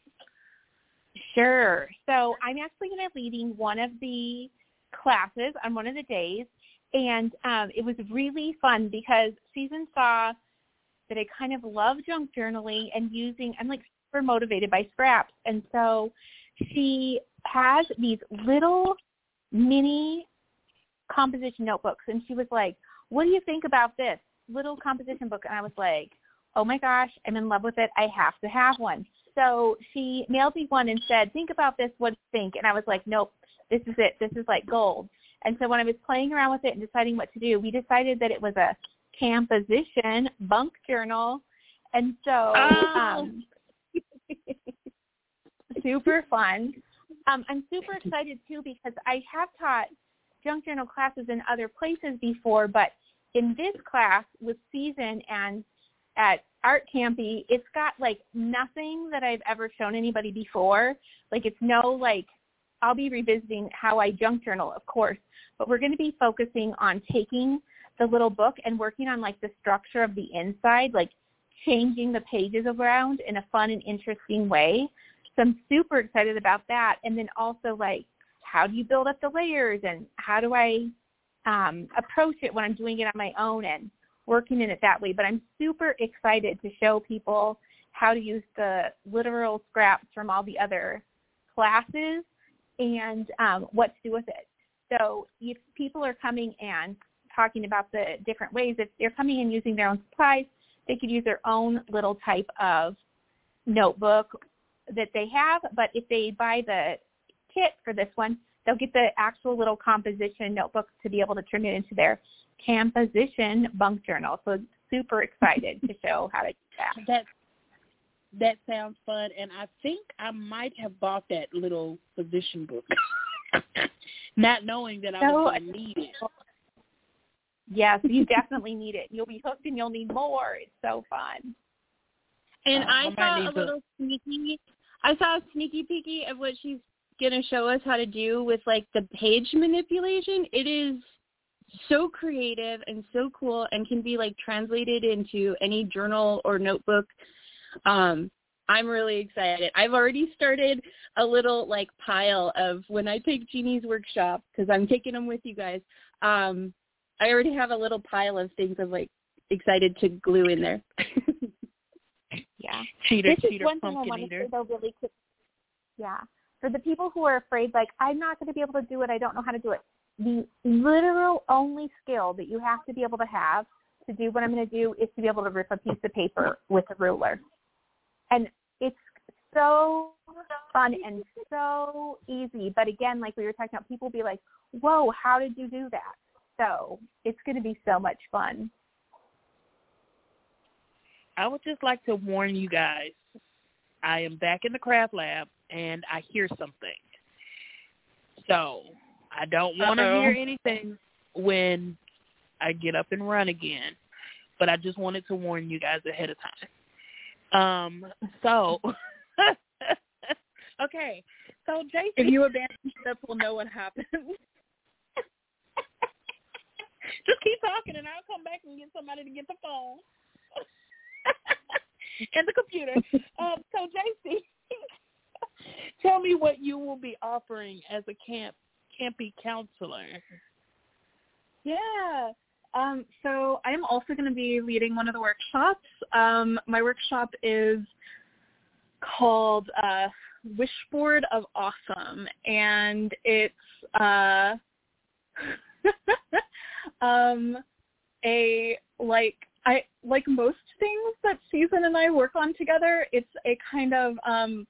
Speaker 4: Sure. So I'm actually going to be leading one of the classes on one of the days, and um, it was really fun because Susan saw that I kind of love junk journaling and using, I'm like super motivated by scraps, and so she has these little mini composition notebooks, and she was like, what do you think about this little composition book? And I was like, oh my gosh, I'm in love with it. I have to have one. So she mailed me one and said, think about this. What do you think? And I was like, nope, this is it. This is like gold. And so when I was playing around with it and deciding what to do, we decided that it was a composition bunk journal. And so
Speaker 2: oh.
Speaker 4: um, super fun. Um, I'm super excited, too, because I have taught junk journal classes in other places before, but in this class with Season and at Art Campy, it's got, like, nothing that I've ever shown anybody before. Like, it's no, like, I'll be revisiting how I junk journal, of course, but we're going to be focusing on taking the little book and working on like the structure of the inside, like changing the pages around in a fun and interesting way. So I'm super excited about that. And then also like, how do you build up the layers and how do I um, approach it when I'm doing it on my own and working in it that way. But I'm super excited to show people how to use the literal scraps from all the other classes and um, what to do with it. So if people are coming and talking about the different ways, if they're coming and using their own supplies, they could use their own little type of notebook that they have. But if they buy the kit for this one, they'll get the actual little composition notebook to be able to turn it into their composition bunk journal. So super excited to show how to do that.
Speaker 2: That that sounds fun, and I think I might have bought that little position book, not knowing that I
Speaker 4: so,
Speaker 2: was going to need it.
Speaker 4: Yes, you definitely need it. You'll be hooked and you'll need more. It's so fun.
Speaker 5: And
Speaker 2: um,
Speaker 5: I,
Speaker 2: I
Speaker 5: saw a little sneaky, I saw a sneaky peeky of what she's going to show us how to do with like the page manipulation. It is so creative and so cool and can be like translated into any journal or notebook. Um, I'm really excited. I've already started a little like pile of when I take Jeannie's workshop, because I'm taking them with you guys. Um, I already have a little pile of things I'm like excited to glue in there.
Speaker 4: Yeah.
Speaker 2: Cheater,
Speaker 4: this
Speaker 2: cheater,
Speaker 4: is one thing I
Speaker 2: pumpkin
Speaker 4: want to
Speaker 2: eater.
Speaker 4: say though really quick. Yeah. For the people who are afraid, like, I'm not going to be able to do it, I don't know how to do it. The literal only skill that you have to be able to have to do what I'm going to do is to be able to rip a piece of paper with a ruler. And it's so fun and so easy. But again, like we were talking about, people will be like, whoa, how did you do that? So it's going to be so much fun.
Speaker 2: I would just like to warn you guys, I am back in the craft lab, and I hear something. So I don't want to hear anything when I get up and run again, but I just wanted to warn you guys ahead of time. Um, so, okay, so J C.
Speaker 3: If you abandon ship, we'll know what happened.
Speaker 2: Just keep talking, and I'll come back and get somebody to get the phone and the computer. Um, so, J C, tell me what you will be offering as a camp campy counselor.
Speaker 3: Yeah. Um, so I am also going to be leading one of the workshops. Um, my workshop is called uh, Wishboard of Awesome, and it's uh, um, a like I like most things that Susan and I work on together. It's a kind of um,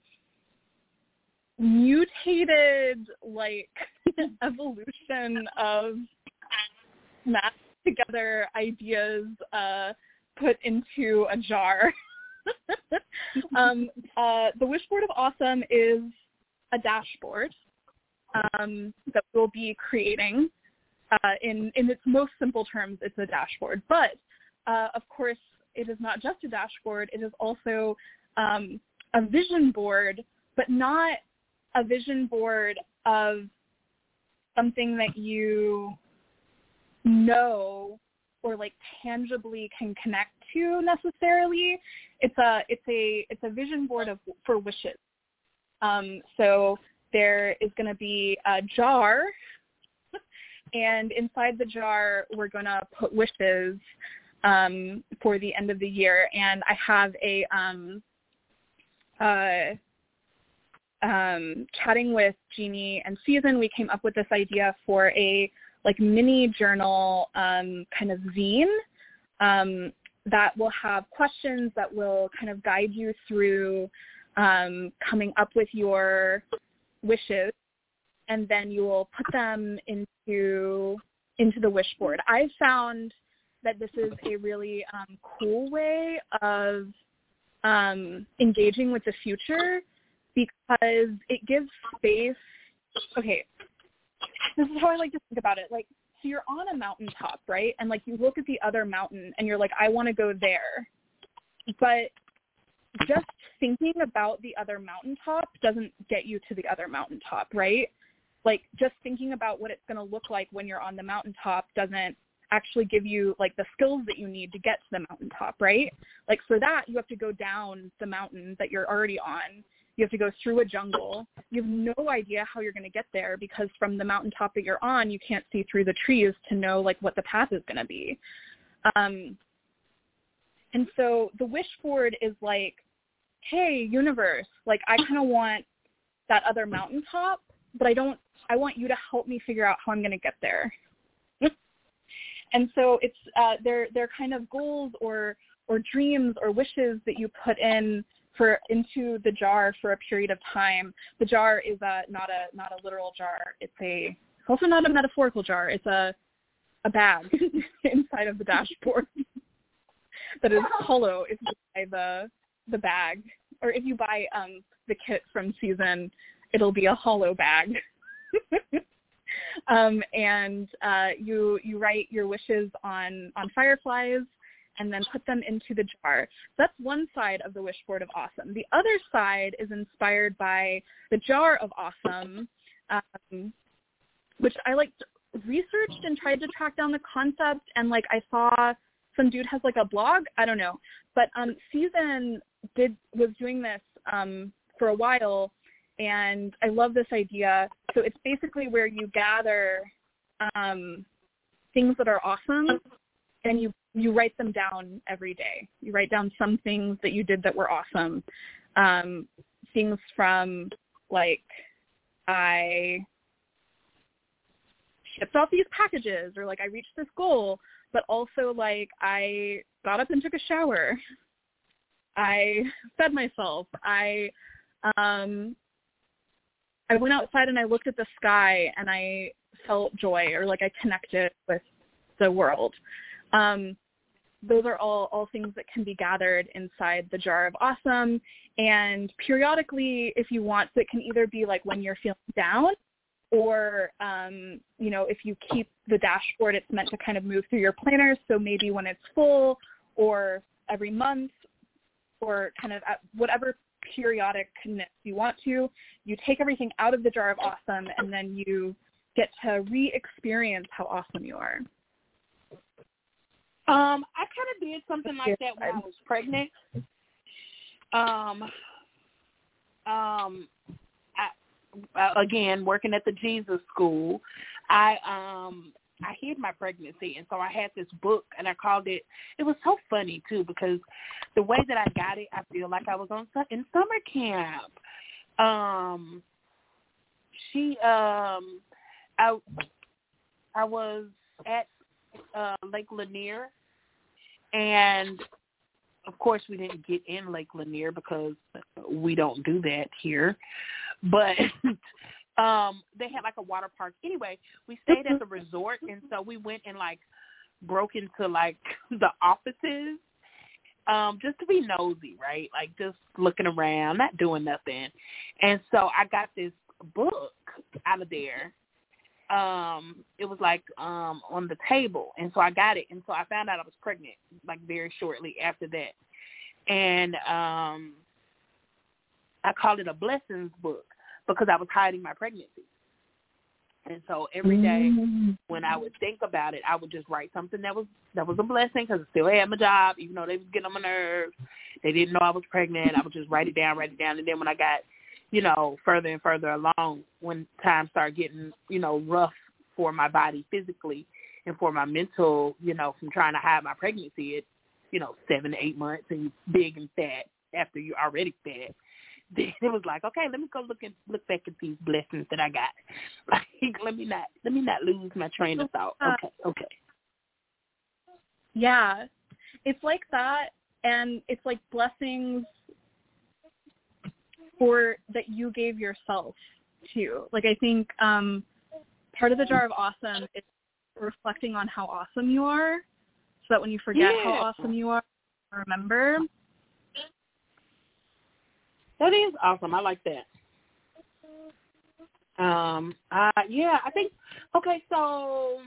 Speaker 3: mutated like evolution of math together ideas uh, put into a jar. um, uh, the Wishboard of Awesome is a dashboard um, that we'll be creating. Uh, in, in its most simple terms, it's a dashboard. But, uh, of course, it is not just a dashboard. It is also um, a vision board, but not a vision board of something that you know or like tangibly can connect to necessarily. It's a it's a it's a vision board of for wishes. Um, so there is going to be a jar, and inside the jar we're going to put wishes um, for the end of the year. And I have a um, uh, um, chatting with Jeannie and Susan, we came up with this idea for a like mini journal um, kind of zine um, that will have questions that will kind of guide you through um, coming up with your wishes, and then you will put them into into the wish board. I've found that this is a really um, cool way of um, engaging with the future, because it gives space. Okay, this is how I like to think about it. Like, so you're on a mountaintop, right? And like you look at the other mountain and you're like, I want to go there. But just thinking about the other mountaintop doesn't get you to the other mountaintop, right? like just thinking about what it's going to look like when you're on the mountaintop doesn't actually give you like the skills that you need to get to the mountaintop, right? Like for that, you have to go down the mountain that you're already on. You have to go through a jungle. You have no idea how you're going to get there because from the mountaintop that you're on, you can't see through the trees to know like what the path is going to be. Um, and so the wish board is like, hey, universe, like I kind of want that other mountaintop, but I don't, I want you to help me figure out how I'm going to get there. And so it's uh, they're they're kind of goals or or dreams or wishes that you put in for into the jar for a period of time. The jar is a, not a not a literal jar. It's a it's also not a metaphorical jar. It's a a bag inside of the dashboard that is hollow if you buy the the bag, or if you buy um, the kit from Season, it'll be a hollow bag. Um, and uh, you you write your wishes on, on fireflies and then put them into the jar. That's one side of the wish board of awesome. The other side is inspired by the jar of awesome, um, which I like researched and tried to track down the concept. And like I saw some dude has like a blog. I don't know, but um, Season did was doing this um, for a while. And I love this idea. So it's basically where you gather um, things that are awesome, and you, you write them down every day. You write down some things that you did that were awesome. Um, things from, like, I shipped off these packages, or, like, I reached this goal, but also, like, I got up and took a shower. I fed myself. I... Um, I went outside and I looked at the sky and I felt joy, or like I connected with the world. Um, those are all, all things that can be gathered inside the jar of awesome. And periodically, if you want, so it can either be like when you're feeling down, or, um, you know, if you keep the dashboard, it's meant to kind of move through your planner. So maybe when it's full, or every month, or kind of at whatever periodicness you want to, you take everything out of the jar of awesome, and then you get to re-experience how awesome you are.
Speaker 2: Um, I kind of did something like that when I was pregnant. Um, um, I, again, working at the Jesus School, I um I hid my pregnancy, and so I had this book, and I called it, it was so funny, too, because the way that I got it, I feel like I was on in summer camp. Um, she, um, I, I was at uh, Lake Lanier, and, of course, we didn't get in Lake Lanier because we don't do that here, but... Um, they had like a water park. Anyway, we stayed at the resort, and so we went and like broke into like the offices, um, just to be nosy, right? Like just looking around, not doing nothing. And so I got this book out of there. Um, it was like um on the table, and so I got it, and so I found out I was pregnant like very shortly after that, and um, I called it a blessings book, because I was hiding my pregnancy. And so every day when I would think about it, I would just write something that was that was a blessing, because I still had my job, even though they was getting on my nerves. They didn't know I was pregnant. I would just write it down, write it down. And then when I got, you know, further and further along, when times started getting, you know, rough for my body physically and for my mental, you know, from trying to hide my pregnancy at, you know, seven to eight months and you big and fat after you're already fat. Then it was like, okay, let me go look and look back at these blessings that I got. Like, let me not let me not lose my train of thought. Okay, okay.
Speaker 3: Yeah, it's like that, and it's like blessings for that you gave yourself too. Like I think um, part of the jar of awesome is reflecting on how awesome you are, so that when you forget yeah. how awesome you are, you remember.
Speaker 2: That is awesome. I like that. Um, uh, yeah, I think, okay, so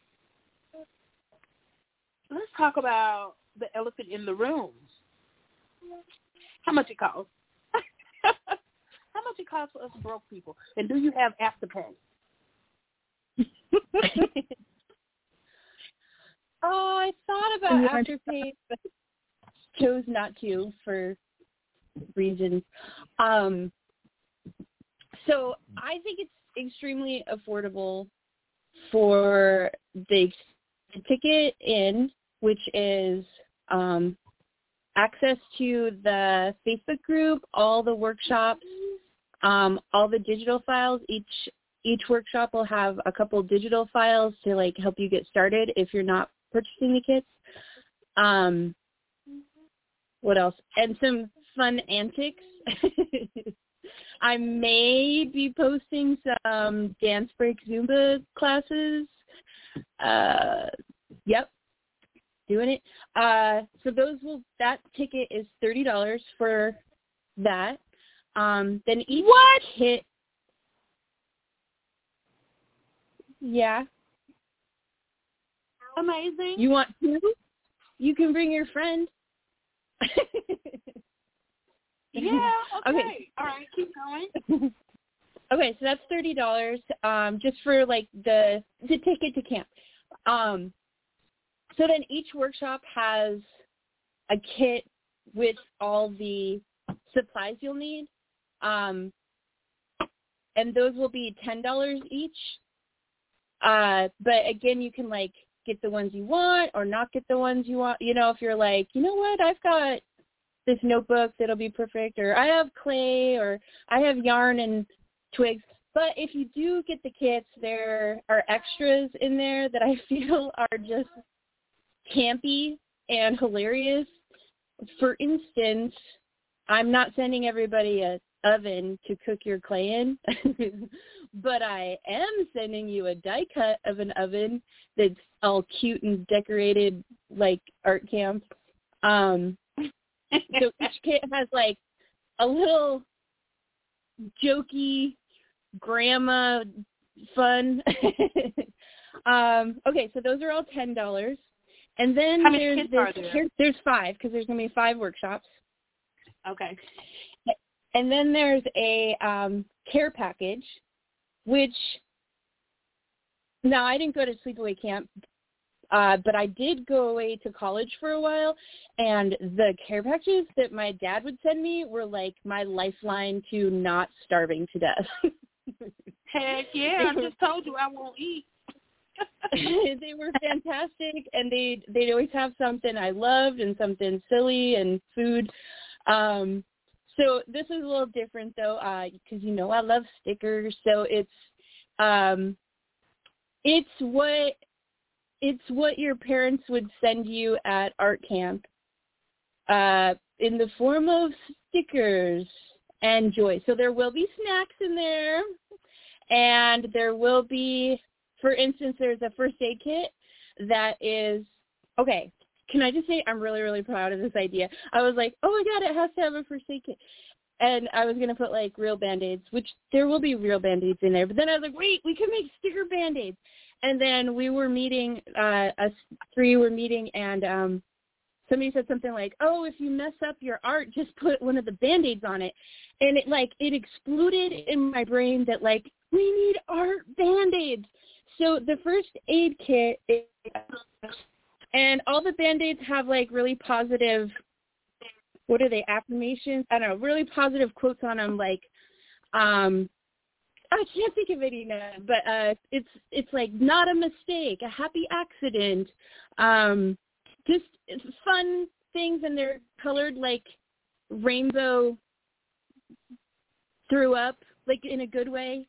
Speaker 2: let's talk about the elephant in the room. How much it costs? How much it costs for us broke people? And do you have Afterpay?
Speaker 5: Oh, I thought about Afterpay, but chose not to for reasons. Um, so I think it's extremely affordable for the ticket in, which is um, access to the Facebook group, all the workshops, um, all the digital files. Each each workshop will have a couple digital files to like help you get started if you're not purchasing the kits. Um, what else? And some fun antics. I may be posting some dance break Zumba classes. Uh, yep, doing it. Uh, so those will. That ticket is thirty dollars for that. Um, then each
Speaker 2: what?
Speaker 5: kit. Yeah.
Speaker 2: Amazing.
Speaker 5: You want two? You can bring your friend.
Speaker 2: Yeah, okay.
Speaker 5: okay.
Speaker 2: All right, keep going.
Speaker 5: Okay, so that's thirty dollars um, just for, like, the the ticket to camp. Um, so then each workshop has a kit with all the supplies you'll need, um, and those will be ten dollars each. Uh, but, again, you can, like, get the ones you want or not get the ones you want. You know, if you're like, you know what, I've got this notebook that'll be perfect, or I have clay, or I have yarn and twigs. But if you do get the kits, there are extras in there that I feel are just campy and hilarious. For instance, I'm not sending everybody a oven to cook your clay in, but I am sending you a die cut of an oven that's all cute and decorated like art camp. Um, so each kit has like a little jokey grandma fun. um, okay, so those are all ten dollars. And then
Speaker 2: How many
Speaker 5: there's
Speaker 2: kits
Speaker 5: this,
Speaker 2: are there?
Speaker 5: here, there's five because there's going to be five workshops.
Speaker 2: Okay.
Speaker 5: And then there's a um, care package, which now I didn't go to sleepaway camp, uh, but I did go away to college for a while, and the care packages that my dad would send me were like my lifeline to not starving to death.
Speaker 2: Heck yeah, I just told you I won't eat.
Speaker 5: They were fantastic, and they they'd always have something I loved and something silly and food. Um, so this is a little different though, because uh, you know I love stickers. So it's um, it's what it's what your parents would send you at art camp, uh, in the form of stickers and joy. So there will be snacks in there, and there will be. For instance, there's a first aid kit that is, okay, can I just say I'm really, really proud of this idea. I was like, oh, my God, it has to have a first aid kit. And I was going to put, like, real Band-Aids, which there will be real Band-Aids in there. But then I was like, wait, we can make sticker Band-Aids. And then we were meeting, uh, us three were meeting, and um, somebody said something like, oh, if you mess up your art, just put one of the Band-Aids on it. And it, like, it exploded in my brain that, like, we need art Band-Aids. So the first aid kit, is, and all the Band-Aids have, like, really positive, what are they, affirmations? I don't know, really positive quotes on them, like, um, I can't think of any now, but uh, it's, it's like, not a mistake, a happy accident, um, just fun things, and they're colored, like, rainbow threw up, like, in a good way.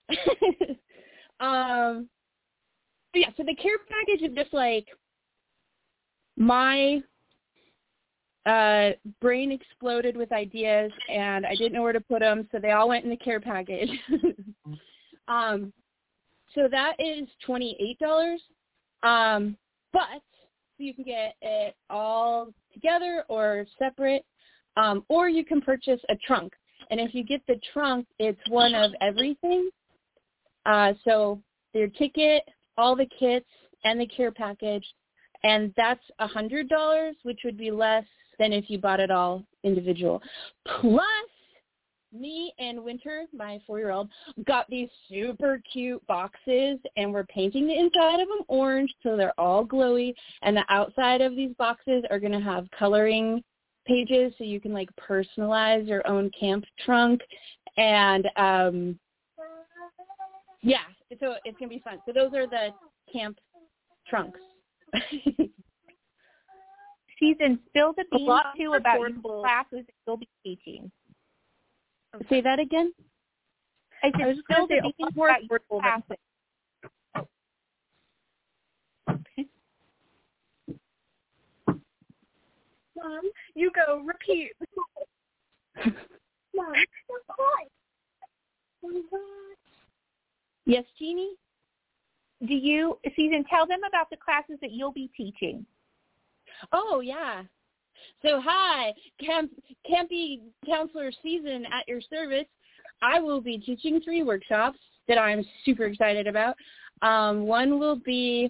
Speaker 5: um Yeah, so the care package is just like my uh, brain exploded with ideas, and I didn't know where to put them, so they all went in the care package. um, so that is twenty-eight dollars, um, but so you can get it all together or separate, um, or you can purchase a trunk. And if you get the trunk, it's one of everything. Uh, so their ticket, all the kits, and the care package, and that's one hundred dollars, which would be less than if you bought it all individual. Plus, me and Winter, my four-year-old, got these super cute boxes, and we're painting the inside of them orange so they're all glowy, and the outside of these boxes are going to have coloring pages so you can, like, personalize your own camp trunk. And, um, yeah, so it's going to be fun. So those are the camp trunks.
Speaker 4: Susan, spill the beans, too, about your
Speaker 3: affordable.
Speaker 4: classes that you'll be teaching.
Speaker 5: Say that again?
Speaker 4: I said,
Speaker 3: I was just
Speaker 4: spill
Speaker 3: going to
Speaker 4: the
Speaker 3: say a
Speaker 4: beans
Speaker 3: lot more
Speaker 4: about your
Speaker 3: affordable
Speaker 4: classes.
Speaker 3: Mom, you go. Repeat. Mom,
Speaker 5: Yes, Jeannie?
Speaker 4: Do you, Susan, tell them about the classes that you'll be teaching.
Speaker 5: Oh, yeah. So, hi, Camp, Campy Counselor Season at your service. I will be teaching three workshops that I'm super excited about. Um, one will be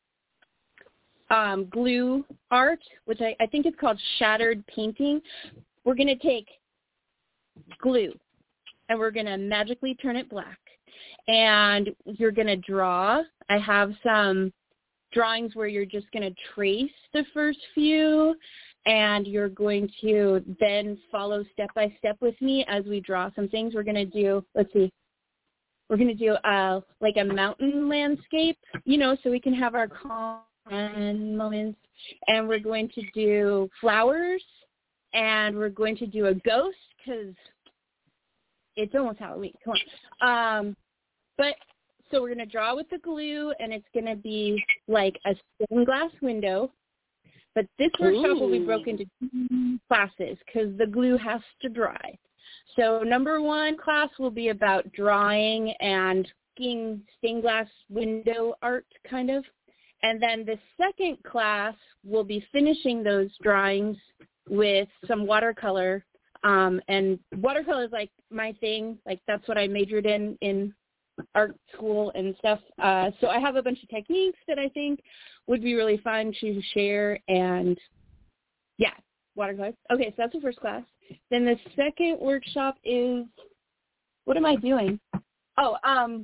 Speaker 5: um, glue art, which I, I think it's called shattered painting. We're going to take glue, and we're going to magically turn it black. And you're going to draw. I have some drawings where you're just going to trace the first few, and you're going to then follow step by step with me as we draw some things. We're going to do, let's see, we're going to do uh, like a mountain landscape, you know, so we can have our calm moments. And we're going to do flowers, and we're going to do a ghost because it's almost Halloween. Come on. Um, but so we're going to draw with the glue, and it's going to be like a stained glass window. But this workshop Ooh. will be broken into two classes because the glue has to dry. So number one class will be about drawing and making stained glass window art, kind of. And then the second class will be finishing those drawings with some watercolor. Um, and watercolor is like my thing. Like that's what I majored in in art school and stuff. Uh, so I have a bunch of techniques that I think would be really fun to share. And yeah, watercolor. Okay, so that's the first class. Then the second workshop is, what am I doing? Oh, um,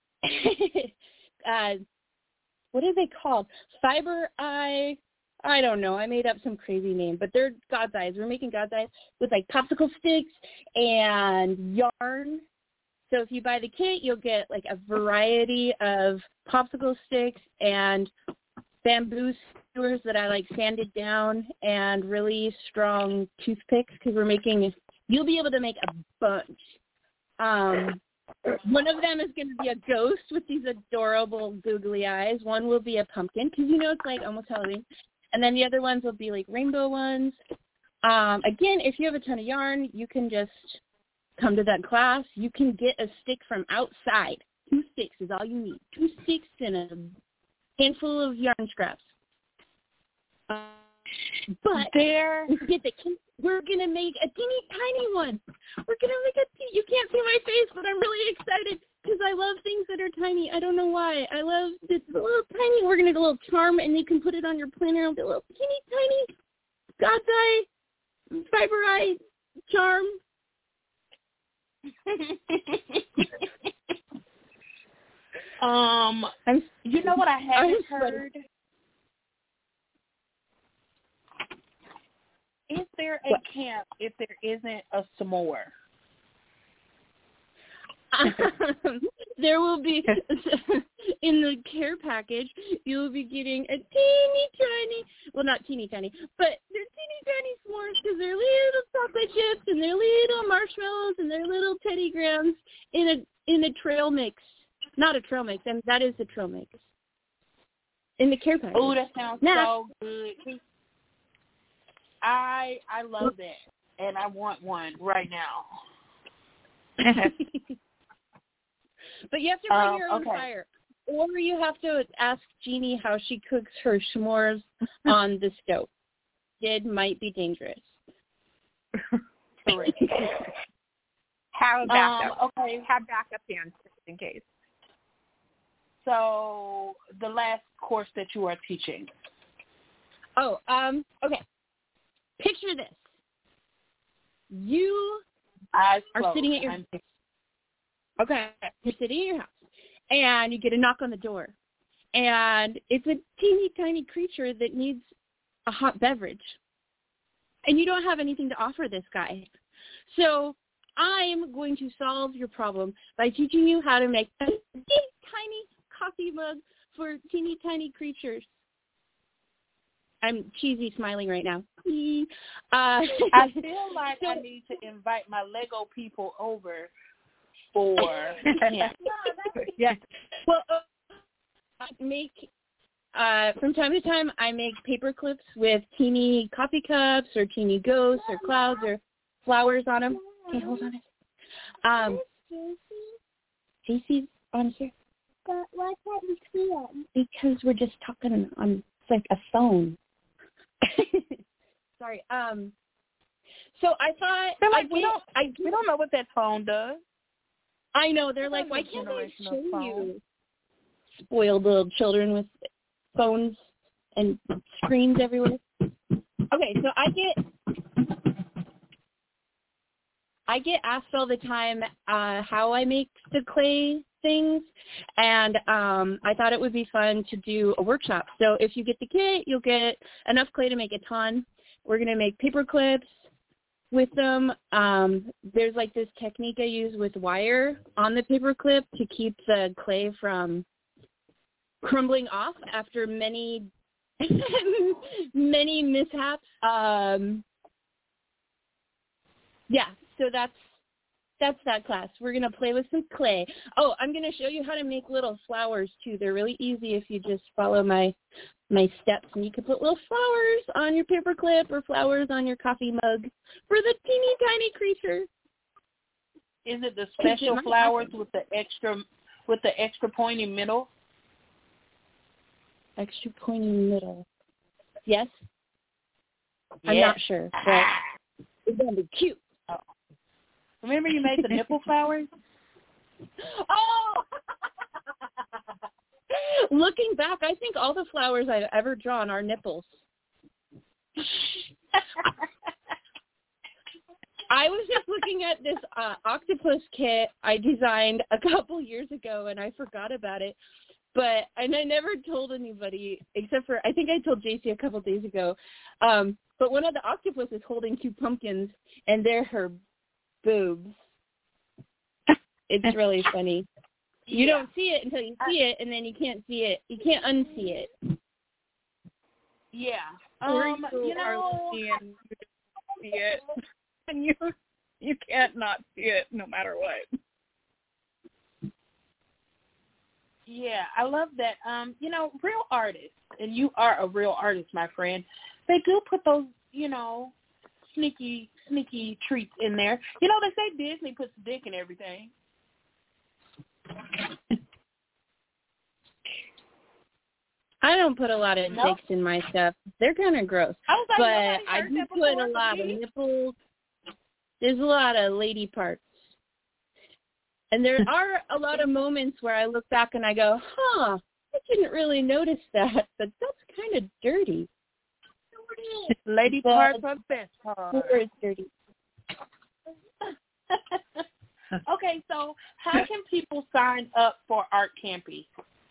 Speaker 5: uh, what are they called? Fiber eye. I don't know. I made up some crazy name, but they're God's eyes. We're making God's eyes with like popsicle sticks and yarn. So if you buy the kit, you'll get like a variety of popsicle sticks and bamboo skewers that I like sanded down and really strong toothpicks because we're making, you'll be able to make a bunch. Um, one of them is going to be a ghost with these adorable googly eyes. One will be a pumpkin because, you know, it's like almost Halloween. And then the other ones will be like rainbow ones. Um, again, if you have a ton of yarn, you can just come to that class. You can get a stick from outside. Two sticks is all you need. Two sticks and a handful of yarn scraps. Uh, but
Speaker 3: there,
Speaker 5: get the, we're going to make a teeny tiny one. We're going to make a teeny, you can't see my face, but I'm really excited because I love things that are tiny. I don't know why. I love this little tiny, we're going to do a little charm, and you can put it on your planner. It'll be a little teeny tiny God's eye, fiber eye charm.
Speaker 2: um,
Speaker 5: I'm,
Speaker 2: you know what I haven't
Speaker 5: I'm
Speaker 2: heard? Is there a
Speaker 5: what?
Speaker 2: camp if there isn't a s'more?
Speaker 5: Um, there will be, in the care package, you will be getting a teeny tiny, well, not teeny tiny, but they're teeny tiny s'mores because they're little chocolate chips and they're little marshmallows and they're little Teddy Grahams in a in a trail mix. Not a trail mix, and that is the trail mix. In the care package.
Speaker 2: Oh, that sounds
Speaker 5: now,
Speaker 2: so good. I I love that, and I want one right now.
Speaker 5: But you have to bring
Speaker 2: um,
Speaker 5: your own
Speaker 2: okay.
Speaker 5: fire. Or you have to ask Jeannie how she cooks her s'mores on the stove. It might be dangerous.
Speaker 2: Correct.
Speaker 4: Have a backup.
Speaker 2: Um, okay.
Speaker 4: Have backup plans just in case.
Speaker 2: So the last course that you are teaching.
Speaker 5: Oh, um, okay. Picture this. You
Speaker 2: Eyes
Speaker 5: are
Speaker 2: closed.
Speaker 5: sitting at your
Speaker 2: I'm-
Speaker 5: okay, you're sitting at your house, and you get a knock on the door, and it's a teeny tiny creature that needs a hot beverage, and you don't have anything to offer this guy. So I'm going to solve your problem by teaching you how to make a teeny tiny coffee mug for teeny tiny creatures. I'm cheesy smiling right now. Uh,
Speaker 2: I feel like I need to invite my Lego people over for camp.
Speaker 5: Yes. Well, uh, I make uh, from time to time I make paper clips with teeny coffee cups or teeny ghosts or clouds or flowers on them. Okay, hold on. Um, J C's on here.
Speaker 6: But why can't you see him?
Speaker 5: Because we're just talking on it's like a phone. Sorry. Um. So I thought
Speaker 2: They're like,
Speaker 5: I
Speaker 2: we
Speaker 5: get,
Speaker 2: don't,
Speaker 5: I
Speaker 2: we don't know what that phone does.
Speaker 5: I know they're like, why can't I show you? Spoiled little children with phones and screens everywhere. Okay, so I get I get asked all the time uh, how I make the clay things, and um, I thought it would be fun to do a workshop. So if you get the kit, you'll get enough clay to make a ton. We're going to make paper clips with them. Um, there's like this technique I use with wire on the paper clip to keep the clay from crumbling off after many, many mishaps. Um, yeah, so that's that's that class. We're going to play with some clay. Oh, I'm going to show you how to make little flowers, too. They're really easy if you just follow my my steps. And you can put little flowers on your paper clip or flowers on your coffee mug for the teeny tiny creature.
Speaker 2: Is it the special flowers with the extra with the extra pointy middle?
Speaker 5: Extra pointy middle. Yes?
Speaker 2: Yeah.
Speaker 5: I'm not sure, but it's going to be cute.
Speaker 2: Oh. Remember you made the nipple flowers?
Speaker 5: Oh! Looking back, I think all the flowers I've ever drawn are nipples. I was just looking at this uh, octopus kit I designed a couple years ago, and I forgot about it. But and I never told anybody except for I think I told J C a couple days ago. Um, but one of the octopus is holding two pumpkins, and they're her boobs. It's really funny. You
Speaker 2: Yeah.
Speaker 5: don't see it until you see it, and then you can't see it. You can't unsee it.
Speaker 2: Yeah.
Speaker 3: Or
Speaker 2: Um,
Speaker 3: you
Speaker 2: you know,
Speaker 3: are lucky and you don't see it, and you you can't not see it no matter what.
Speaker 2: yeah, I love that. Um, you know, real artists, and you are a real artist, my friend. They do put those, you know, sneaky, sneaky treats in there. You know, they say Disney puts dick in everything.
Speaker 5: I don't put a lot of
Speaker 2: No?
Speaker 5: dicks in my stuff. They're kind of gross.
Speaker 2: I was like,
Speaker 5: But
Speaker 2: nobody
Speaker 5: I
Speaker 2: heard
Speaker 5: do
Speaker 2: that
Speaker 5: put
Speaker 2: before
Speaker 5: a
Speaker 2: from
Speaker 5: lot of
Speaker 2: me.
Speaker 5: nipples. There's a lot of lady parts. And there are a lot of moments where I look back and I go, huh, I didn't really notice that, but that's kind of dirty.
Speaker 2: Lady
Speaker 5: But
Speaker 2: parts are the best part.
Speaker 5: Where is dirty?
Speaker 2: Okay, so how can people sign up for Art Campy?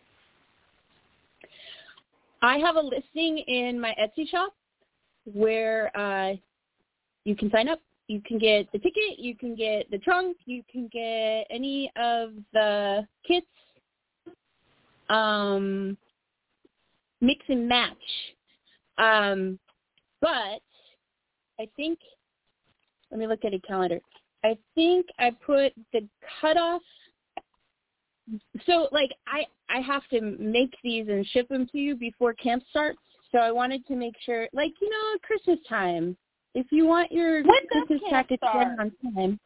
Speaker 5: I have a listing in my Etsy shop where uh, you can sign up. You can get the ticket, you can get the trunk, you can get any of the kits, um, mix and match. Um, but I think, let me look at a calendar. I think I put the cutoff. So, like, I, I have to make these and ship them to you before camp starts. So I wanted to make sure, like, you know, Christmas time. If you want your
Speaker 2: When does
Speaker 5: Christmas
Speaker 2: camp
Speaker 5: package
Speaker 2: start?
Speaker 5: done on time.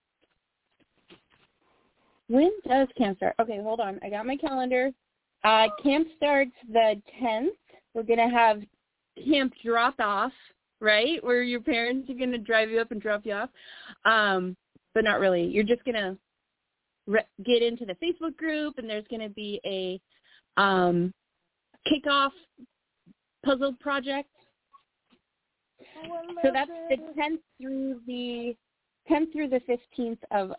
Speaker 5: When does camp start? Okay, hold on. I got my calendar. Uh, camp starts the tenth. We're going to have camp drop-off, right, where your parents are going to drive you up and drop you off. Um, but not really. You're just going to re- get into the Facebook group, and there's going to be a um, kickoff puzzle project. So that's the tenth through the tenth through the fifteenth of,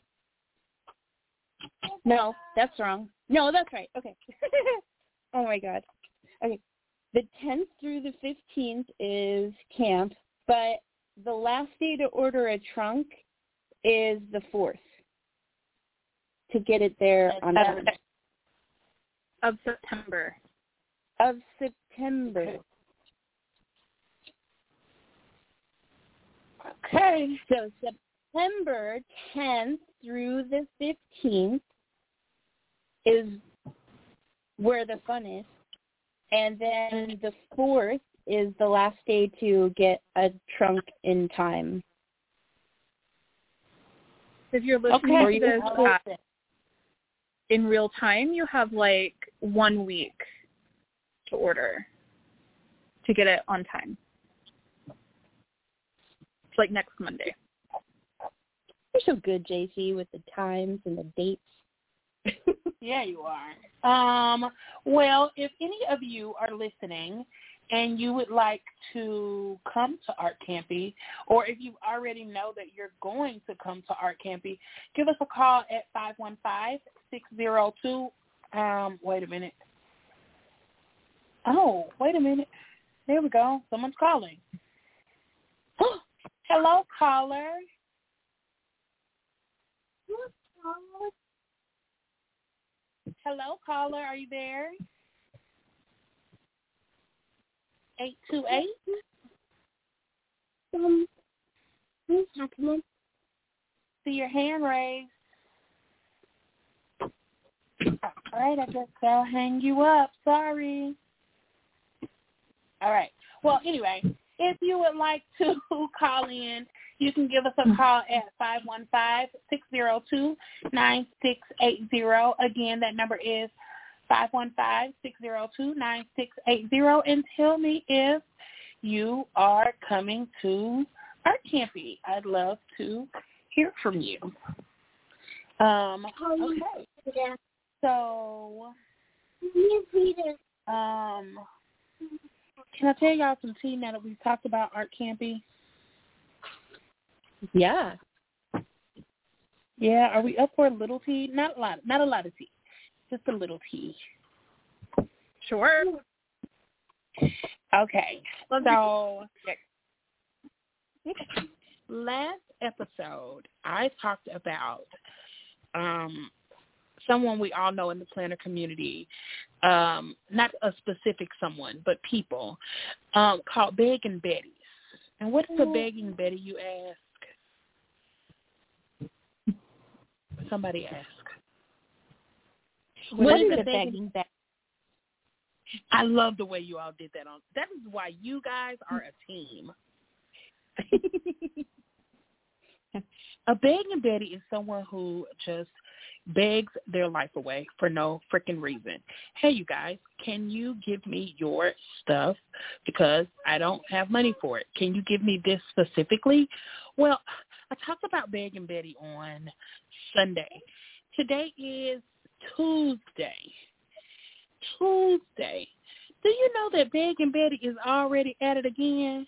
Speaker 5: no, that's wrong. No, that's right. Okay. Oh, my God. Okay. The tenth through the fifteenth is camp, but the last day to order a trunk is the fourth to get it there on time.
Speaker 3: Of September.
Speaker 5: Of September.
Speaker 2: Okay.
Speaker 5: So September tenth through the fifteenth is where the fun is. And then the fourth is the last day to get a trunk in time.
Speaker 3: If you're listening
Speaker 2: Okay.
Speaker 3: to this uh, in real time, you have like one week to order to get it on time. It's like next Monday.
Speaker 5: You're so good, J C, with the times and the dates.
Speaker 2: Yeah, you are. Um, well, if any of you are listening and you would like to come to Art Campy, or if you already know that you're going to come to Art Campy, give us a call at five one five, six zero two, um, wait a minute. Oh, wait a minute. There we go. Someone's calling. Hello, caller. Hello, caller. Are you there? eight two eight?
Speaker 6: Um, what's happening?
Speaker 2: See your hand raised. All right, I guess I'll hang you up. Sorry. All right. Well, anyway, if you would like to call in, you can give us a call at five one five, six zero two, nine six eight zero. Again, that number is five one five, six zero two, nine six eight zero, and tell me if you are coming to Art Campy. I'd love to hear from you. Um, okay.
Speaker 6: Yeah.
Speaker 2: So,
Speaker 6: Me and Peter.
Speaker 2: um, can I tell y'all some tea now that we've talked about Art Campy?
Speaker 5: Yeah.
Speaker 2: Yeah, are we up for a little tea? Not a lot, not a lot of tea, just a little tea.
Speaker 3: Sure.
Speaker 2: Okay, so last episode I talked about um, someone we all know in the planner community, um, not a specific someone, but people, um, called Begging Betty. And what is a Begging Betty, you ask? Somebody ask.
Speaker 5: What,
Speaker 2: what
Speaker 5: is
Speaker 2: is
Speaker 5: a begging Betty?
Speaker 2: I love the way you all did that. On that is why you guys are a team. A begging Betty is someone who just begs their life away for no freaking reason. Hey, you guys, can you give me your stuff because I don't have money for it? Can you give me this specifically? Well, I talked about begging Betty on Sunday. Today is Tuesday. Tuesday. Do you know that Begging Betty is already at it again?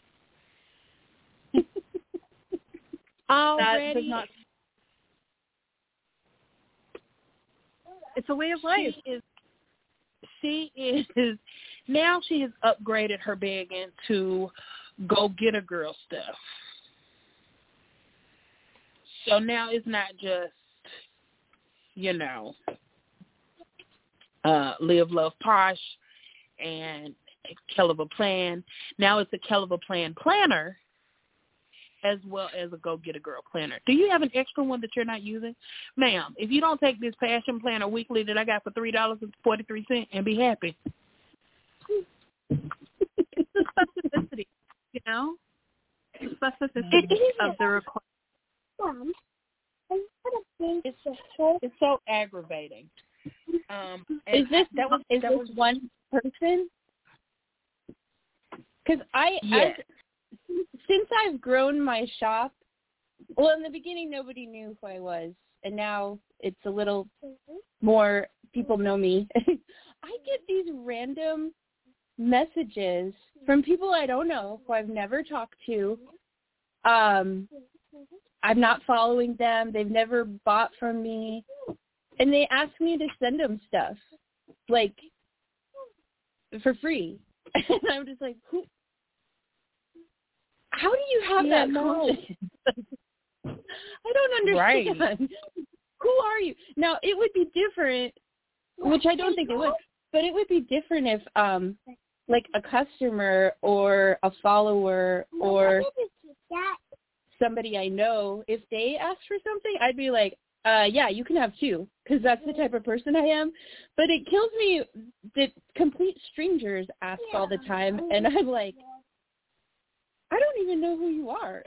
Speaker 2: Already?
Speaker 3: That does not. It's a way of life.
Speaker 2: She is, she is, now she has upgraded her begging to go get a girl stuff. So now it's not just, you know, uh, live, love, posh, and a hell of a plan. Now it's a hell of a plan planner as well as a go get a girl planner. Do you have an extra one that you're not using? Ma'am, if you don't take this passion planner weekly that I got for three dollars and forty-three cents and be happy.
Speaker 3: It's the specificity, you know? The specificity of the request.
Speaker 6: Mom, I had a big
Speaker 2: It's,
Speaker 6: sister.
Speaker 2: it's so aggravating. Um,
Speaker 5: Is this
Speaker 2: that was
Speaker 5: is
Speaker 2: that
Speaker 5: this
Speaker 2: was
Speaker 5: one person? Because I,
Speaker 2: yes.
Speaker 5: I, since I've grown my shop, well, in the beginning nobody knew who I was, and now it's a little more people know me. I get these random messages from people I don't know who I've never talked to, um, I'm not following them. They've never bought from me. And they ask me to send them stuff, like, for free. And I'm just like, who? How do you have
Speaker 2: Yeah,
Speaker 5: that
Speaker 2: no.
Speaker 5: confidence? I don't understand.
Speaker 2: Right.
Speaker 5: Who are you? Now, it would be different, which I don't think it would, but it would be different if, um, like, a customer or a follower or somebody I know, if they asked for something, I'd be like, uh, yeah, you can have two, because that's the type of person I am. But it kills me that complete strangers ask all the time, and I'm like, I don't even know who you are.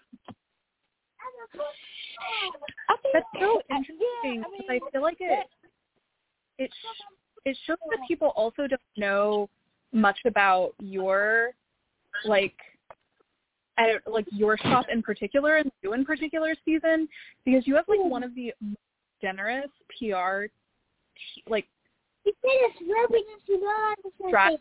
Speaker 3: That's so interesting because I feel like it it it shows that people also don't know much about your like I don't, like your shop in particular and you in particular, Susan, because you have like one of the most generous P R like strat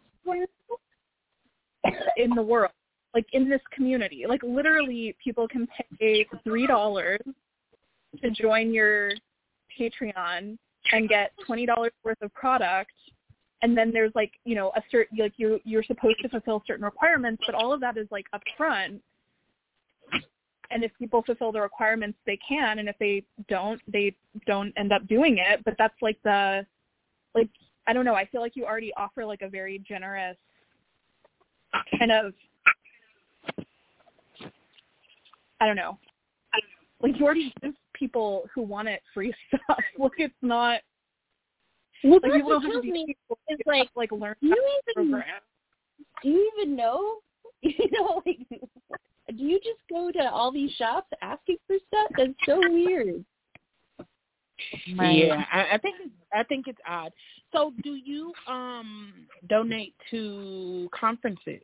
Speaker 3: in the world, like in this community. Like literally, people can pay three dollars to join your Patreon and get twenty dollars worth of product. And then there's like, you know, a certain, like you, you're supposed to fulfill certain requirements, but all of that is like upfront. And if people fulfill the requirements, they can. And if they don't, they don't end up doing it. But that's like the, like, I don't know. I feel like you already offer like a very generous kind of, I don't know. Like you already give people who want it free stuff. Like it's not,
Speaker 5: Well,
Speaker 3: like
Speaker 5: that's
Speaker 3: people
Speaker 5: what
Speaker 3: don't have to
Speaker 5: kills
Speaker 3: be
Speaker 5: me.
Speaker 3: people
Speaker 5: It's
Speaker 3: to
Speaker 5: like,
Speaker 3: like learn
Speaker 5: do
Speaker 3: how
Speaker 5: you
Speaker 3: to
Speaker 5: even
Speaker 3: program.
Speaker 5: do you even know? You know, like, do you just go to all these shops asking for stuff? That's so weird.
Speaker 2: Yeah, I, I think it's, I think it's odd. So, do you um donate to conferences?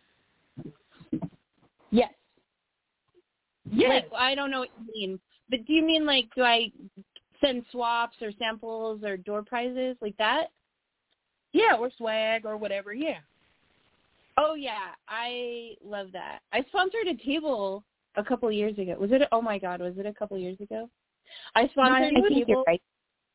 Speaker 5: Yes.
Speaker 2: Yes.
Speaker 5: Like, I don't know what you mean, but do you mean like, do I send swaps or samples or door prizes like that?
Speaker 2: Yeah, or swag or whatever. Yeah.
Speaker 5: Oh yeah, I love that. I sponsored a table a couple of years ago. Was it? Oh my God, was it a couple of years ago? I sponsored
Speaker 4: No, I
Speaker 5: a
Speaker 4: think you're
Speaker 5: table.
Speaker 4: right.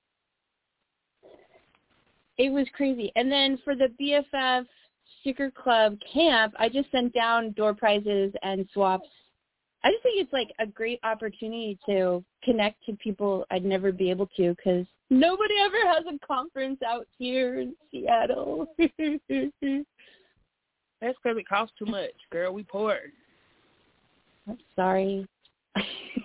Speaker 5: It was crazy. And then for the B F F Sticker Club camp, I just sent down door prizes and swaps. I just think it's like a great opportunity to connect to people I'd never be able to because nobody ever has a conference out here in Seattle.
Speaker 2: That's because it costs too much, girl. We poor.
Speaker 5: I'm sorry.
Speaker 3: I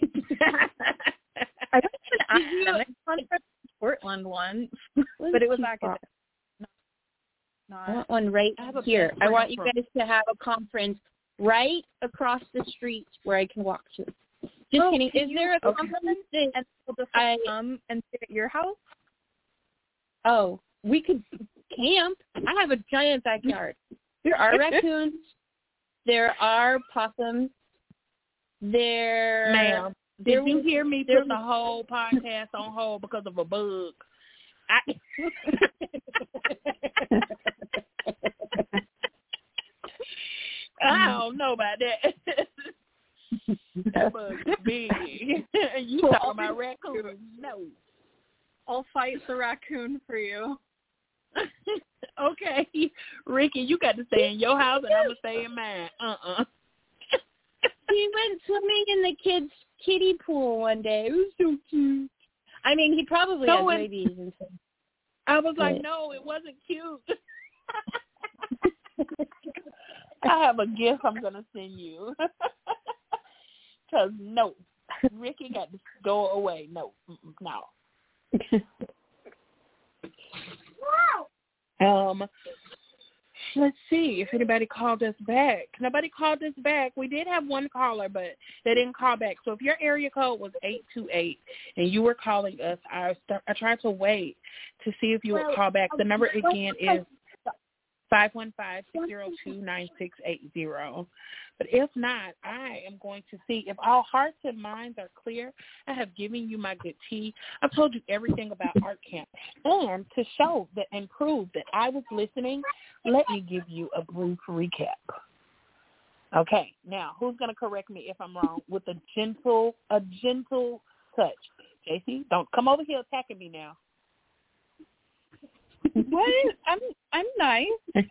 Speaker 3: went to an academic conference in Portland once, but it was academic. Not, not,
Speaker 5: I want one right
Speaker 2: I have a
Speaker 5: here.
Speaker 2: best
Speaker 5: I want
Speaker 2: friend
Speaker 5: you
Speaker 2: from-
Speaker 5: guys to have a conference right across the street where I can walk to. Just
Speaker 3: Oh,
Speaker 5: kidding.
Speaker 3: can
Speaker 5: Is
Speaker 3: you-
Speaker 5: there a
Speaker 3: okay.
Speaker 5: conference that
Speaker 3: and we'll just
Speaker 5: I-
Speaker 3: come and sit at your house.
Speaker 5: Oh, we could camp. I have a giant backyard. There are raccoons. There are possums. There,
Speaker 2: Ma'am,
Speaker 5: there
Speaker 2: did you
Speaker 5: was-
Speaker 2: hear me
Speaker 5: there
Speaker 2: put the
Speaker 5: was-
Speaker 2: whole podcast on hold because of a bug? I I don't know about that. That bug is big. You
Speaker 3: Well,
Speaker 2: talking
Speaker 3: I'll
Speaker 2: about
Speaker 3: be-
Speaker 2: raccoons? No.
Speaker 3: I'll fight the raccoon for you.
Speaker 2: Okay, Ricky, you got to stay in your house and I'm gonna stay in mine. Uh-uh.
Speaker 5: He went swimming in the kids' kiddie pool one day. It was so cute. I mean, he probably
Speaker 2: So
Speaker 5: has
Speaker 2: when-
Speaker 5: rabies and stuff.
Speaker 2: I was like,
Speaker 5: But-
Speaker 2: no, it wasn't cute. I have a gift I'm gonna send you. Cause no, Ricky got to go away. No, mm-mm, no. Um, let's see if anybody called us back. Nobody called us back. We did have one caller, but they didn't call back. So if your area code was eight two eight and you were calling us, I start, I tried to wait to see if you would call back. The number again is five one five, six zero two, nine six eight zero. But if not, I am going to see if all hearts and minds are clear. I have given you my good tea. I've told you everything about Art Camp. And to show that and prove that I was listening, let me give you a brief recap. Okay, now who's going to correct me if I'm wrong with a gentle, a gentle touch? J C, don't come over here attacking me now.
Speaker 3: What? I'm I'm nice.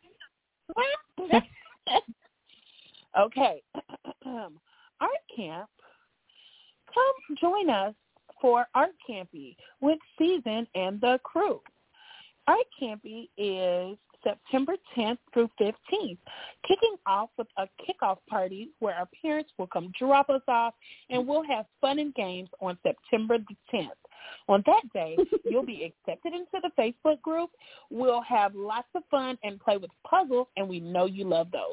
Speaker 2: Okay, Art Camp, come join us for Art Campy with Season and the crew. Art Campy is September tenth through fifteenth, kicking off with a kickoff party where our parents will come drop us off, and we'll have fun and games on September the tenth. On that day, you'll be accepted into the Facebook group. We'll have lots of fun and play with puzzles, and we know you love those.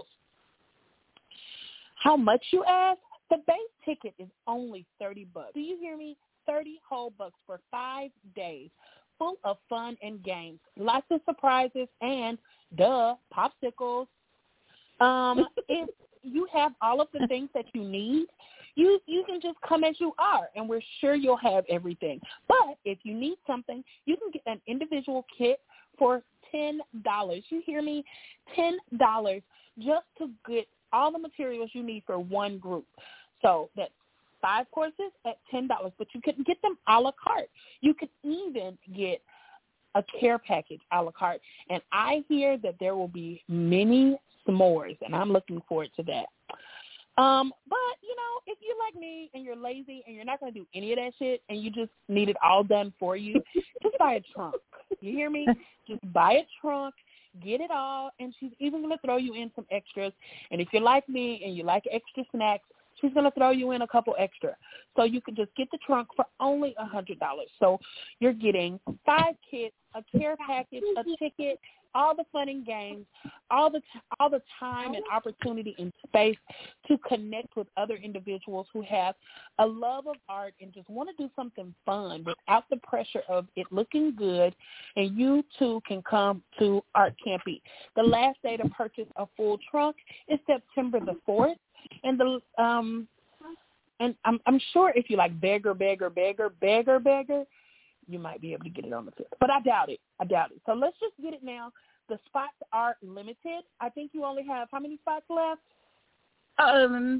Speaker 2: How much, you ask? The base ticket is only thirty bucks. Do you hear me? thirty whole bucks for five days. Full of fun and games, lots of surprises, and, duh, popsicles. Um, if you have all of the things that you need, you you can just come as you are, and we're sure you'll have everything. But if you need something, you can get an individual kit for ten dollars. You hear me? ten dollars just to get all the materials you need for one group. So that's five courses at ten dollars, but you couldn't get them a la carte. You could even get a care package a la carte. And I hear that there will be many s'mores, and I'm looking forward to that. Um, but, you know, if you're like me and you're lazy and you're not going to do any of that shit and you just need it all done for you, just buy a trunk. You hear me? Just buy a trunk. Get it all, and she's even going to throw you in some extras. And if you're like me and you like extra snacks, she's going to throw you in a couple extra. So you can just get the trunk for only one hundred dollars. So you're getting five kits, a care package, a ticket, all the fun and games, all the t- all the time and opportunity and space to connect with other individuals who have a love of art and just want to do something fun without the pressure of it looking good. And you too can come to Art Campy. The last day to purchase a full trunk is September the fourth. And the um, and I'm I'm sure if you like beggar, beggar, beggar, beggar, beggar, you might be able to get it on the fifth. But I doubt it. I doubt it. So let's just get it now. The spots are limited. I think you only have how many spots left?
Speaker 5: Um,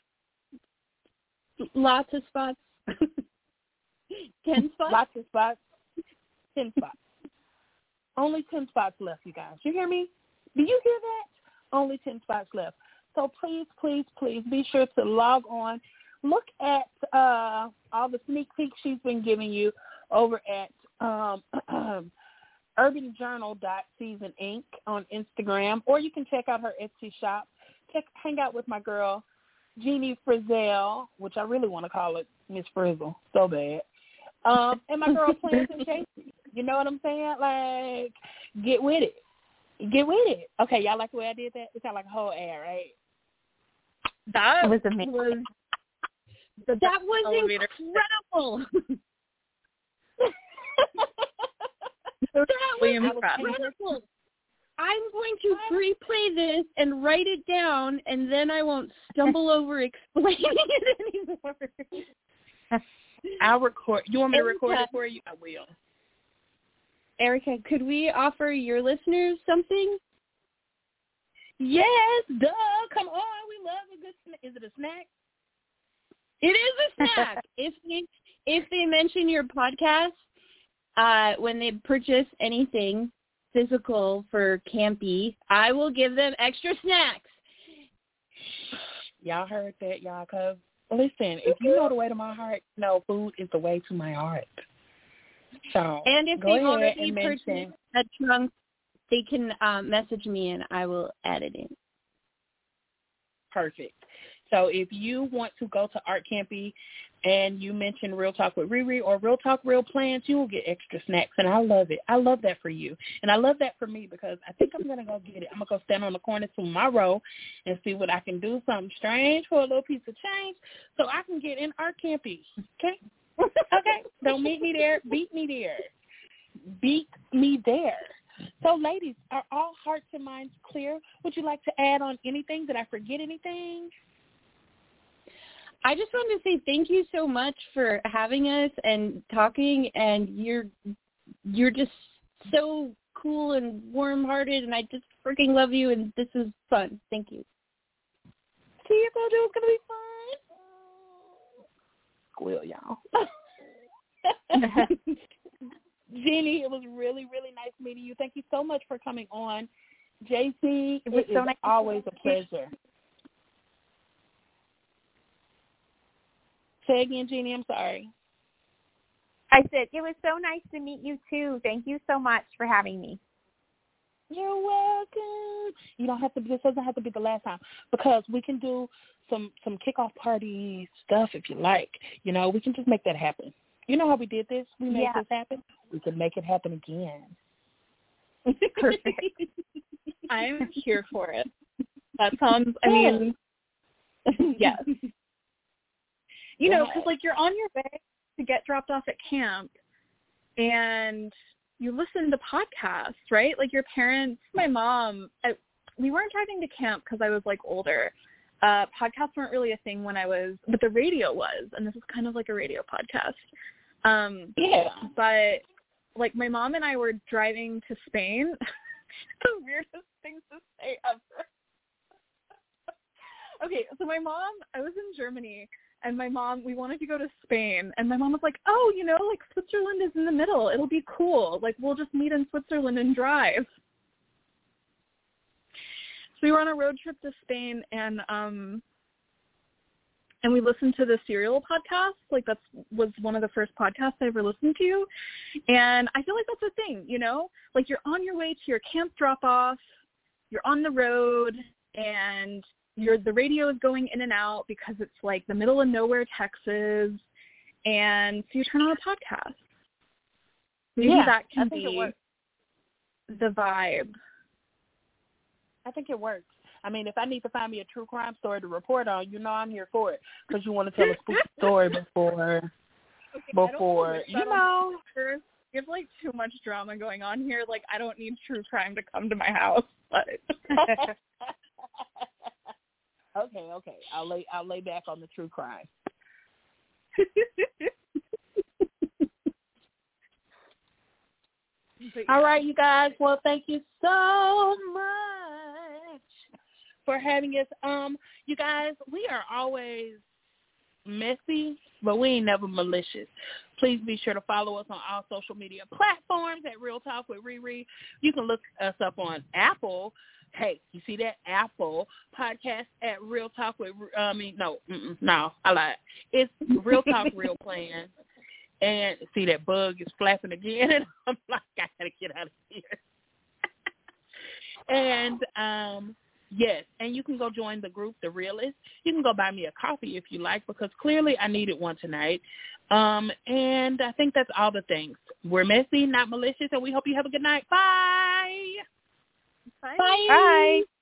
Speaker 5: lots of spots. Ten spots.
Speaker 2: Lots of spots. Ten spots. Only ten spots left, you guys. You hear me? Do you hear that? Only ten spots left. So please, please, please be sure to log on. Look at uh, all the sneak peeks she's been giving you over at um, urban journal dot season inc on Instagram, or you can check out her Etsy shop. Check, hang out with my girl, Jeannie Frizzell, which I really want to call it Miss Frizzle, so bad. Um, and my girl, Plans and Chasey. You know what I'm saying? Like, get with it. Get with it. Okay, y'all like the way I did that? It sounded like a whole ad, right?
Speaker 3: That
Speaker 4: was amazing.
Speaker 3: Was,
Speaker 5: that was incredible.
Speaker 3: That
Speaker 5: was
Speaker 3: impressed.
Speaker 5: incredible. I'm going to replay this and write it down, and then I won't stumble over explaining it anymore.
Speaker 2: I'll record. You want me to record it for you? I will.
Speaker 5: Erica, could we offer your listeners something?
Speaker 2: Yes, duh. Come on. We love a good snack. Is it a snack?
Speaker 5: It is a snack. if they if they mention your podcast uh, when they purchase anything physical for Campy, I will give them extra snacks.
Speaker 2: Y'all heard that, y'all? Cause listen, if you know the way to my heart, no, food is the way to my heart. So
Speaker 5: and if
Speaker 2: go
Speaker 5: they
Speaker 2: ahead
Speaker 5: already
Speaker 2: and
Speaker 5: purchased
Speaker 2: mention
Speaker 5: a trunk, they can um, message me and I will add it in.
Speaker 2: Perfect. So if you want to go to Art Campy and you mention Real Talk with Riri or Real Talk Real Plans, you will get extra snacks, and I love it. I love that for you, and I love that for me because I think I'm going to go get it. I'm going to go stand on the corner tomorrow and see what I can do, something strange for a little piece of change so I can get in Art Campy, okay? Okay? Don't meet me there. Beat me there. Beat me there. So, ladies, are all hearts and minds clear? Would you like to add on anything? Did I forget anything?
Speaker 5: I just wanted to say thank you so much for having us and talking, and you're you're just so cool and warm-hearted, and I just freaking love you, and this is fun. Thank you.
Speaker 2: told you it was gonna be fun. Squeal, y'all. Jeannie, it was really, really nice meeting you. Thank you so much for coming on. J C, it was it so nice. Always a pleasure. Say again, Jeannie. I'm sorry.
Speaker 4: I said it was so nice to meet you too. Thank you so much for having me.
Speaker 2: You're welcome. You don't have to. This doesn't have to be the last time because we can do some some kickoff party stuff if you like. You know, we can just make that happen. You know how we did this? We made
Speaker 4: yeah.
Speaker 2: this happen. We can make it happen again.
Speaker 3: Perfect. I'm here for it. That sounds. I mean, yes. You know, because like you're on your way to get dropped off at camp, and you listen to podcasts, right? Like your parents, my mom, I, we weren't driving to camp because I was like older. Uh, podcasts weren't really a thing when I was, but the radio was, and this is kind of like a radio podcast. Um,
Speaker 2: yeah.
Speaker 3: But like my mom and I were driving to Spain. The weirdest thing to say ever. Okay, so my mom, I was in Germany. And my mom, we wanted to go to Spain. And my mom was like, oh, you know, like Switzerland is in the middle. It'll be cool. Like, we'll just meet in Switzerland and drive. So we were on a road trip to Spain, and um, and we listened to the Serial podcast. Like, that was one of the first podcasts I ever listened to. And I feel like that's a thing, you know? Like, you're on your way to your camp drop-off. You're on the road, and Your the radio is going in and out because it's like the middle of nowhere, Texas, and so you turn on a podcast. Maybe
Speaker 2: yeah,
Speaker 3: that can
Speaker 2: I think
Speaker 3: be
Speaker 2: it works.
Speaker 3: The vibe.
Speaker 2: I think it works. I mean, if I need to find me a true crime story to report on, you know I'm here for it because you want to tell a spooky story before,
Speaker 3: okay,
Speaker 2: before you know.
Speaker 3: You have like too much drama going on here. Like I don't need true crime to come to my house, but.
Speaker 2: Okay, okay. I'll lay I'll lay back on the true crime. All right, you guys. Well, thank you so much for having us. Um, you guys, we are always messy, but we ain't never malicious. Please be sure to follow us on all social media platforms at Real Talk with Riri. You can look us up on Apple. Hey, you see that Apple podcast at Real Talk with, uh, I mean, no, no, I lied. It's Real Talk Real Plan. And see that bug is flapping again, and I'm like, I gotta get out of here. and um, yes, and you can go join the group, The Realist. You can go buy me a coffee if you like, because clearly I needed one tonight. Um, and I think that's all the things. We're messy, not malicious, and we hope you have a good night. Bye.
Speaker 3: Bye.
Speaker 4: Bye. Bye.